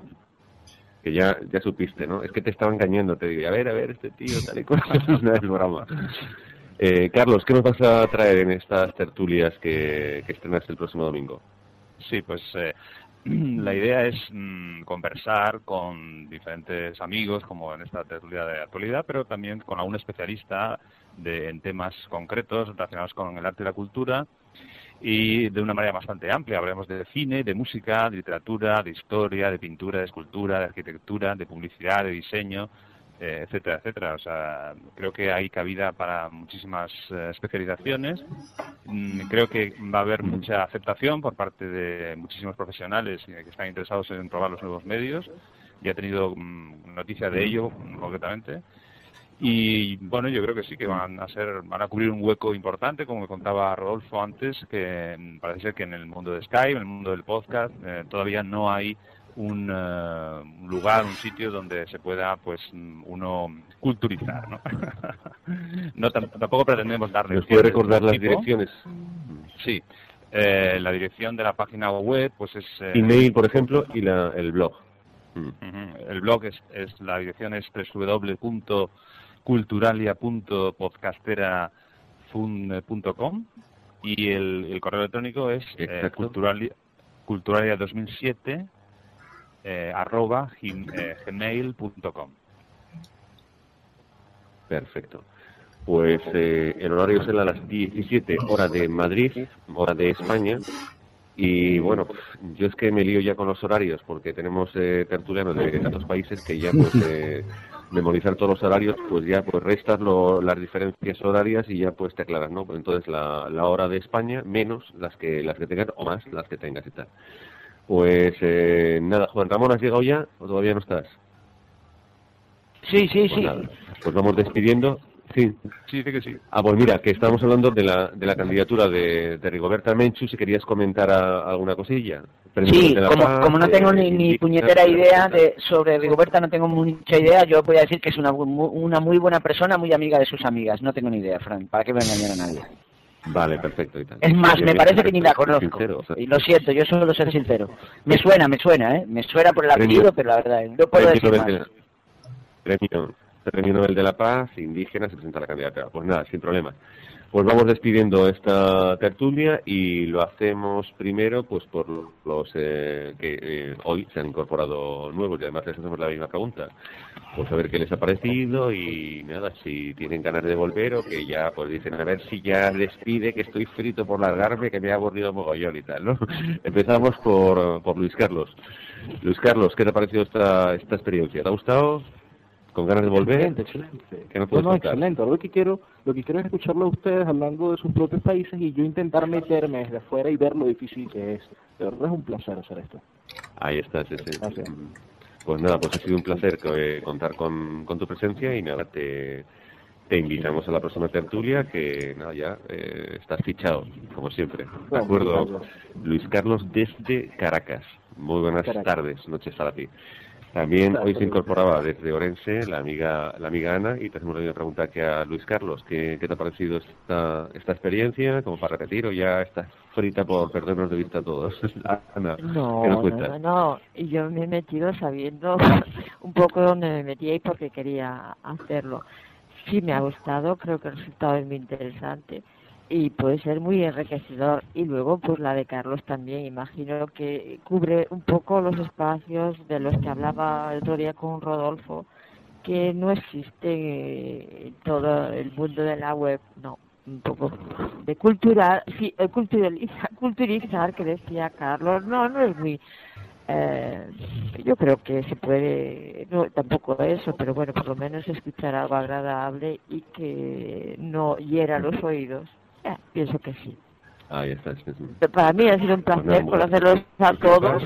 que ya ya supiste, ¿no? Es que te estaba engañando, te diría, a ver, a ver, este tío, tal y cual, no es broma. Eh, Carlos, ¿qué nos vas a traer en estas tertulias que, que estrenas el próximo domingo? Sí, pues eh, la idea es mmm, conversar con diferentes amigos, como en esta tertulia de actualidad, pero también con algún especialista de, en temas concretos relacionados con el arte y la cultura, y de una manera bastante amplia. Hablaremos de cine, de música, de literatura, de historia, de pintura, de escultura, de arquitectura, de publicidad, de diseño, eh, etcétera, etcétera. O sea, creo que hay cabida para muchísimas eh, especializaciones. Mm, creo que va a haber mucha aceptación por parte de muchísimos profesionales que están interesados en probar los nuevos medios. Ya he tenido mm, noticia de ello, concretamente. Y bueno, yo creo que sí que van a ser, van a cubrir un hueco importante, como me contaba Rodolfo antes, que parece ser que en el mundo de Skype, en el mundo del podcast, eh, todavía no hay un, uh, un lugar, un sitio donde se pueda, pues, uno culturizar, ¿no? no tampoco pretendemos darle. ¿Nos puede recordar las direcciones? Sí, eh, la dirección de la página web, pues es eh, email, por ejemplo, y la, el blog. Uh-huh. El blog es, es la dirección es doble u doble u doble u punto culturalia punto podcastera punto com y el, el correo electrónico es eh, culturalia, culturalia dos mil siete eh, arroba gmail punto com. Perfecto. Pues eh, el horario será a las diecisiete, hora de Madrid, hora de España. Y bueno, yo es que me lío ya con los horarios porque tenemos eh, tertulianos de tantos países que ya pues eh, memorizar todos los horarios, pues ya pues restas lo, las diferencias horarias y ya pues te aclaras, ¿no? Pues entonces la, la hora de España menos las que las que tengas o más las que tengas y tal. Pues eh, nada, Juan Ramón, ¿has llegado ya o todavía no estás? Sí, sí, pues sí. Nada, pues vamos despidiendo. Sí. Sí, dice que sí. Ah, pues mira, que estábamos hablando de la, de la candidatura de, de Rigoberta Menchú, si querías comentar a, alguna cosilla. Sí, como, Paz, como no tengo eh, ni, ni indígena, puñetera idea de sobre Rigoberta, no tengo mucha idea, yo voy a decir que es una, una muy buena persona, muy amiga de sus amigas. No tengo ni idea, Fran, ¿para qué voy a engañar a nadie? Vale, perfecto. Y tal. Es más, Sí, me sí, parece sí, que ni la sí, conozco. sincero, o sea, Y lo siento, yo suelo ser sincero. Me suena, me suena, ¿eh? Me suena por el apellido, pero la verdad, no puedo decir más. Premio, premio, premio Nobel de la Paz, indígena, se presenta la candidatura. Pues nada, sin problema. Pues vamos despidiendo esta tertulia y lo hacemos primero pues por los eh, que eh, hoy se han incorporado nuevos y además les hacemos la misma pregunta. Pues a ver qué les ha parecido y nada, si tienen ganas de volver o que ya pues dicen a ver si ya despide, que estoy frito por largarme, que me ha aburrido mogollón y tal, ¿no? Empezamos por, por Luis Carlos. Luis Carlos, ¿qué te ha parecido esta, esta experiencia? ¿Te ha gustado? ¿Con ganas de volver? Excelente, excelente. ¿Qué nos puedes no, no, contar? excelente. Ahora lo que quiero, lo que quiero es escucharlo a ustedes hablando de sus propios países y yo intentar meterme desde afuera y ver lo difícil que es. De verdad es un placer hacer esto. Ahí está, sí, sí. Gracias. Pues nada, pues ha sido un placer eh, contar con, con tu presencia y nada, te, te invitamos a la próxima tertulia que nada, ya eh, estás fichado, como siempre. De acuerdo, Luis Carlos desde Caracas. Muy buenas Caracas. tardes, noches para ti. También hoy se incorporaba desde Orense la amiga la amiga Ana y te hacemos la misma pregunta que a Luis Carlos. ¿Qué, qué te ha parecido esta esta experiencia? ¿Como para repetir o ya estás frita por perdernos de vista a todos? Ana, No, ¿qué nos no, cuentas? no, no, y yo me he metido sabiendo un poco dónde me metía y por qué quería hacerlo. Sí me ha gustado, creo que el resultado es muy interesante y puede ser muy enriquecedor. Y luego pues la de Carlos también, imagino que cubre un poco los espacios de los que hablaba el otro día con Rodolfo, que no existe en todo el mundo de la web, no, un poco de cultural, sí, culturalizar, culturizar, que decía Carlos, no, no es muy... Eh, yo creo que se puede, no tampoco eso, pero bueno, por lo menos escuchar algo agradable y que no hiera los oídos. Eh, pienso que sí. Ahí está. Sí, sí. Para mí ha sido un placer Bueno, conocerlos a todos.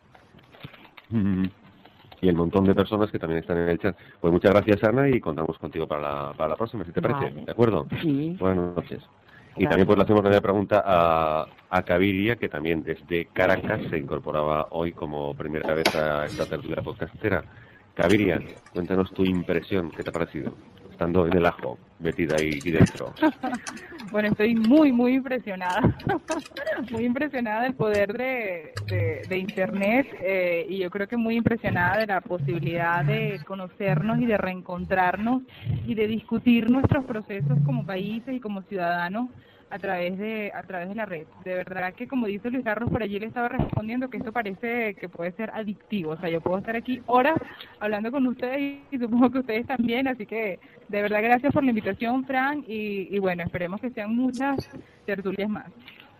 Y el montón de personas que también están en el chat. Pues muchas gracias, Ana, y contamos contigo para la, para la próxima, si te parece. Vale. ¿De acuerdo? Sí. Buenas noches. Y Gracias. también pues le hacemos una pregunta a, a Caviria, que también desde Caracas se incorporaba hoy como primera vez a esta tertulia podcastera. Caviria, cuéntanos tu impresión, ¿qué te ha parecido? Estando en el ajo, metida ahí, ahí dentro. Bueno, estoy muy, muy impresionada, muy impresionada del poder de, de, de Internet eh, y yo creo que muy impresionada de la posibilidad de conocernos y de reencontrarnos y de discutir nuestros procesos como países y como ciudadanos a través de a través de la red. De verdad que, como dice Luis Carlos, por allí le estaba respondiendo que esto parece que puede ser adictivo. O sea, yo puedo estar aquí horas hablando con ustedes y supongo que ustedes también. Así que, de verdad, gracias por la invitación, Fran. Y, y bueno, esperemos que sean muchas tertulias más.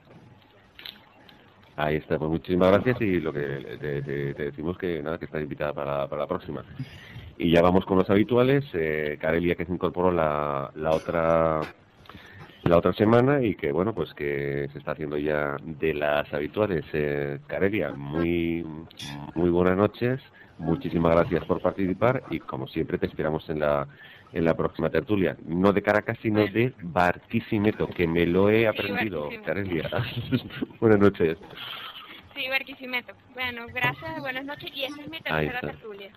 Ahí está, pues muchísimas gracias y lo que te, te, te decimos que nada, que estás invitada para, para la próxima. Y ya vamos con los habituales. Eh, Carelia, que se incorporó la, la otra... la otra semana y que bueno pues que se está haciendo ya de las habituales. eh, Carelia, muy muy buenas noches, muchísimas gracias por participar y como siempre te esperamos en la en la próxima tertulia, no de Caracas sino de Barquisimeto, que me lo he aprendido. Sí, Carelia. Buenas noches. Sí, Barquisimeto. Bueno, gracias, buenas noches y esta es mi Ahí tercera está. tertulia.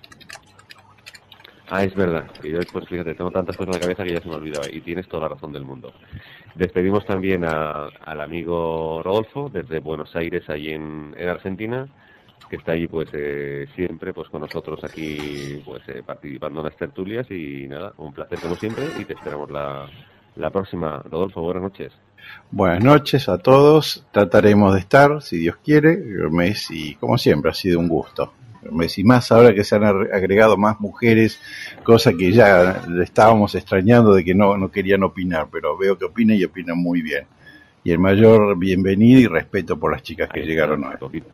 Ah, es verdad, que yo pues fíjate, tengo tantas cosas en la cabeza que ya se me olvidaba y tienes toda la razón del mundo. Despedimos también a, al amigo Rodolfo desde Buenos Aires, ahí en, en Argentina, que está allí pues eh, siempre pues con nosotros aquí pues eh, participando en las tertulias y nada, un placer como siempre y te esperamos la, la próxima. Rodolfo, buenas noches. Buenas noches a todos, trataremos de estar, si Dios quiere, mes y como siempre ha sido un gusto. Y más ahora que se han agregado más mujeres, cosa que ya le estábamos extrañando de que no, no querían opinar, pero veo que opinan y opinan muy bien. Y el mayor bienvenido y respeto por las chicas que Ahí llegaron hoy. Poquito.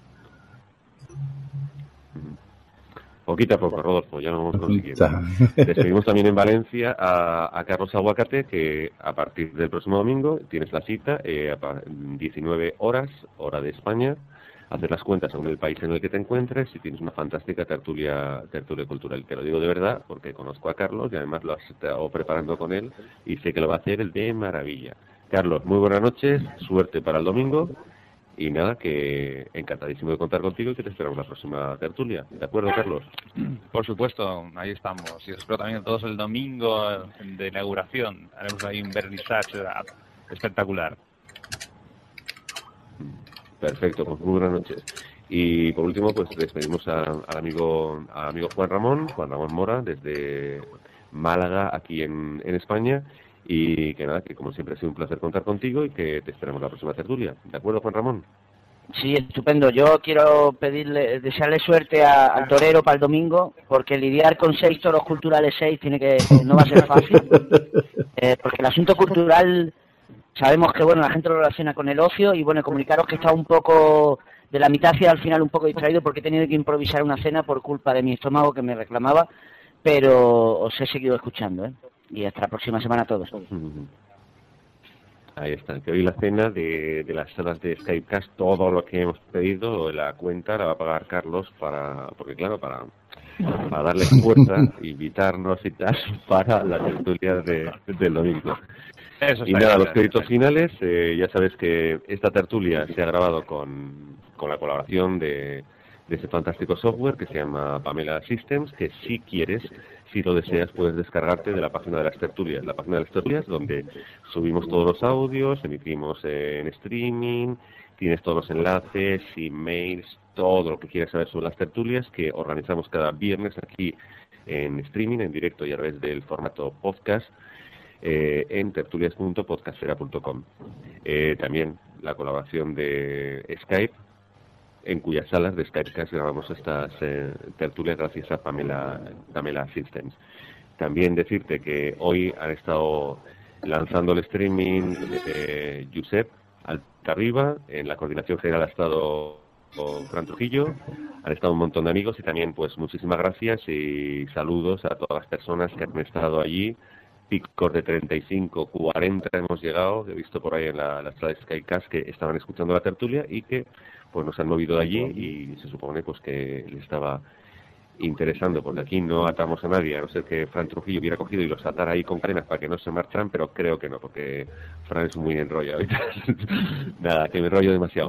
Poquito a poco, Rodolfo, ya lo vamos consiguiendo. Despedimos también en Valencia a, a Carlos Aguacate, que a partir del próximo domingo tienes la cita, eh, a diecinueve horas, hora de España. Hacer las cuentas según el país en el que te encuentres y tienes una fantástica tertulia tertulia cultural. Te lo digo de verdad porque conozco a Carlos y además lo has estado preparando con él y sé que lo va a hacer el de maravilla. Carlos, muy buenas noches, suerte para el domingo y nada, que encantadísimo de contar contigo y que te esperamos la próxima tertulia. ¿De acuerdo, Carlos? Por supuesto, ahí estamos. Y espero también todos el domingo de inauguración. Haremos ahí un vernissage espectacular. Perfecto, pues muy buenas noches. Y por último, pues despedimos a, al amigo al amigo Juan Ramón, Juan Ramón Mora, desde Málaga, aquí en, en España. Y que nada, que como siempre ha sido un placer contar contigo y que te esperamos la próxima tertulia. ¿De acuerdo, Juan Ramón? Sí, estupendo. Yo quiero pedirle, desearle suerte a, al torero para el domingo, porque lidiar con seis toros culturales, seis, tiene que no va a ser fácil. Eh, porque el asunto cultural... Sabemos que, bueno, la gente lo relaciona con el ocio y, bueno, comunicaros que he estado un poco, de la mitad hacia el final, un poco distraído porque he tenido que improvisar una cena por culpa de mi estómago que me reclamaba, pero os he seguido escuchando, ¿eh? Y hasta la próxima semana a todos. Ahí está, que hoy la cena de, de las salas de Skypecast, todo lo que hemos pedido, la cuenta la va a pagar Carlos para, porque claro, para, para darle fuerza, invitarnos y tal, para la tertulia de, del domingo. Eso y nada, los créditos finales, eh, ya sabes que esta tertulia se ha grabado con, con la colaboración de, de ese fantástico software que se llama Pamela Systems, que si quieres, si lo deseas, puedes descargarte de la página de las tertulias. La página de las tertulias donde subimos todos los audios, emitimos en streaming, tienes todos los enlaces, emails, todo lo que quieras saber sobre las tertulias que organizamos cada viernes aquí en streaming, en directo y a través del formato podcast. Eh, en tertulias punto podcastera punto com. Eh, también la colaboración de Skype, en cuyas salas de Skypecast grabamos estas eh, tertulias gracias a Pamela, Pamela Systems. También decirte que hoy han estado lanzando el streaming eh, Josep Altarriba, en la coordinación general ha estado Fran Trujillo, han estado un montón de amigos y también pues muchísimas gracias y saludos a todas las personas que han estado allí. Picos de treinta y cinco, cuarenta hemos llegado, he visto por ahí en la, la sala de Skycast que estaban escuchando la tertulia y que pues nos han movido de allí y se supone pues que les estaba interesando, porque aquí no atamos a nadie, a no ser que Fran Trujillo hubiera cogido y los atara ahí con cadenas para que no se marcharan, pero creo que no, porque Fran es muy enrollado. Nada, que me enrollo demasiado.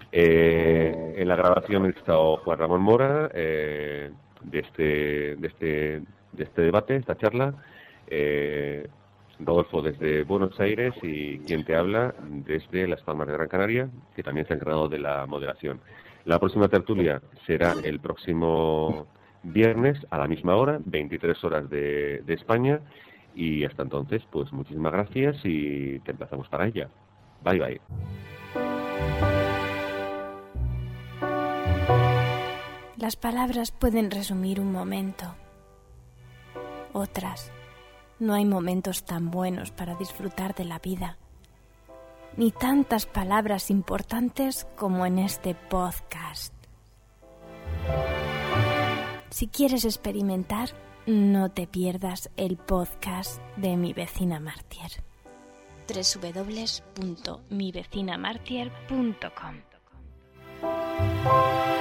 Eh, en la grabación ha estado Juan Ramón Mora eh, de este de este de este debate, esta charla. Eh, Rodolfo desde Buenos Aires y quien te habla desde Las Palmas de Gran Canaria, que también se ha encargado de la moderación. La próxima tertulia será el próximo viernes a la misma hora, veintitrés horas de, de España, y hasta entonces, pues muchísimas gracias y te emplazamos para ella. Bye bye. Las palabras pueden resumir un momento, otras. No hay momentos tan buenos para disfrutar de la vida, ni tantas palabras importantes como en este podcast. Si quieres experimentar, no te pierdas el podcast de Mi Vecina Mártir. doble u doble u doble u punto mi vecina martier punto com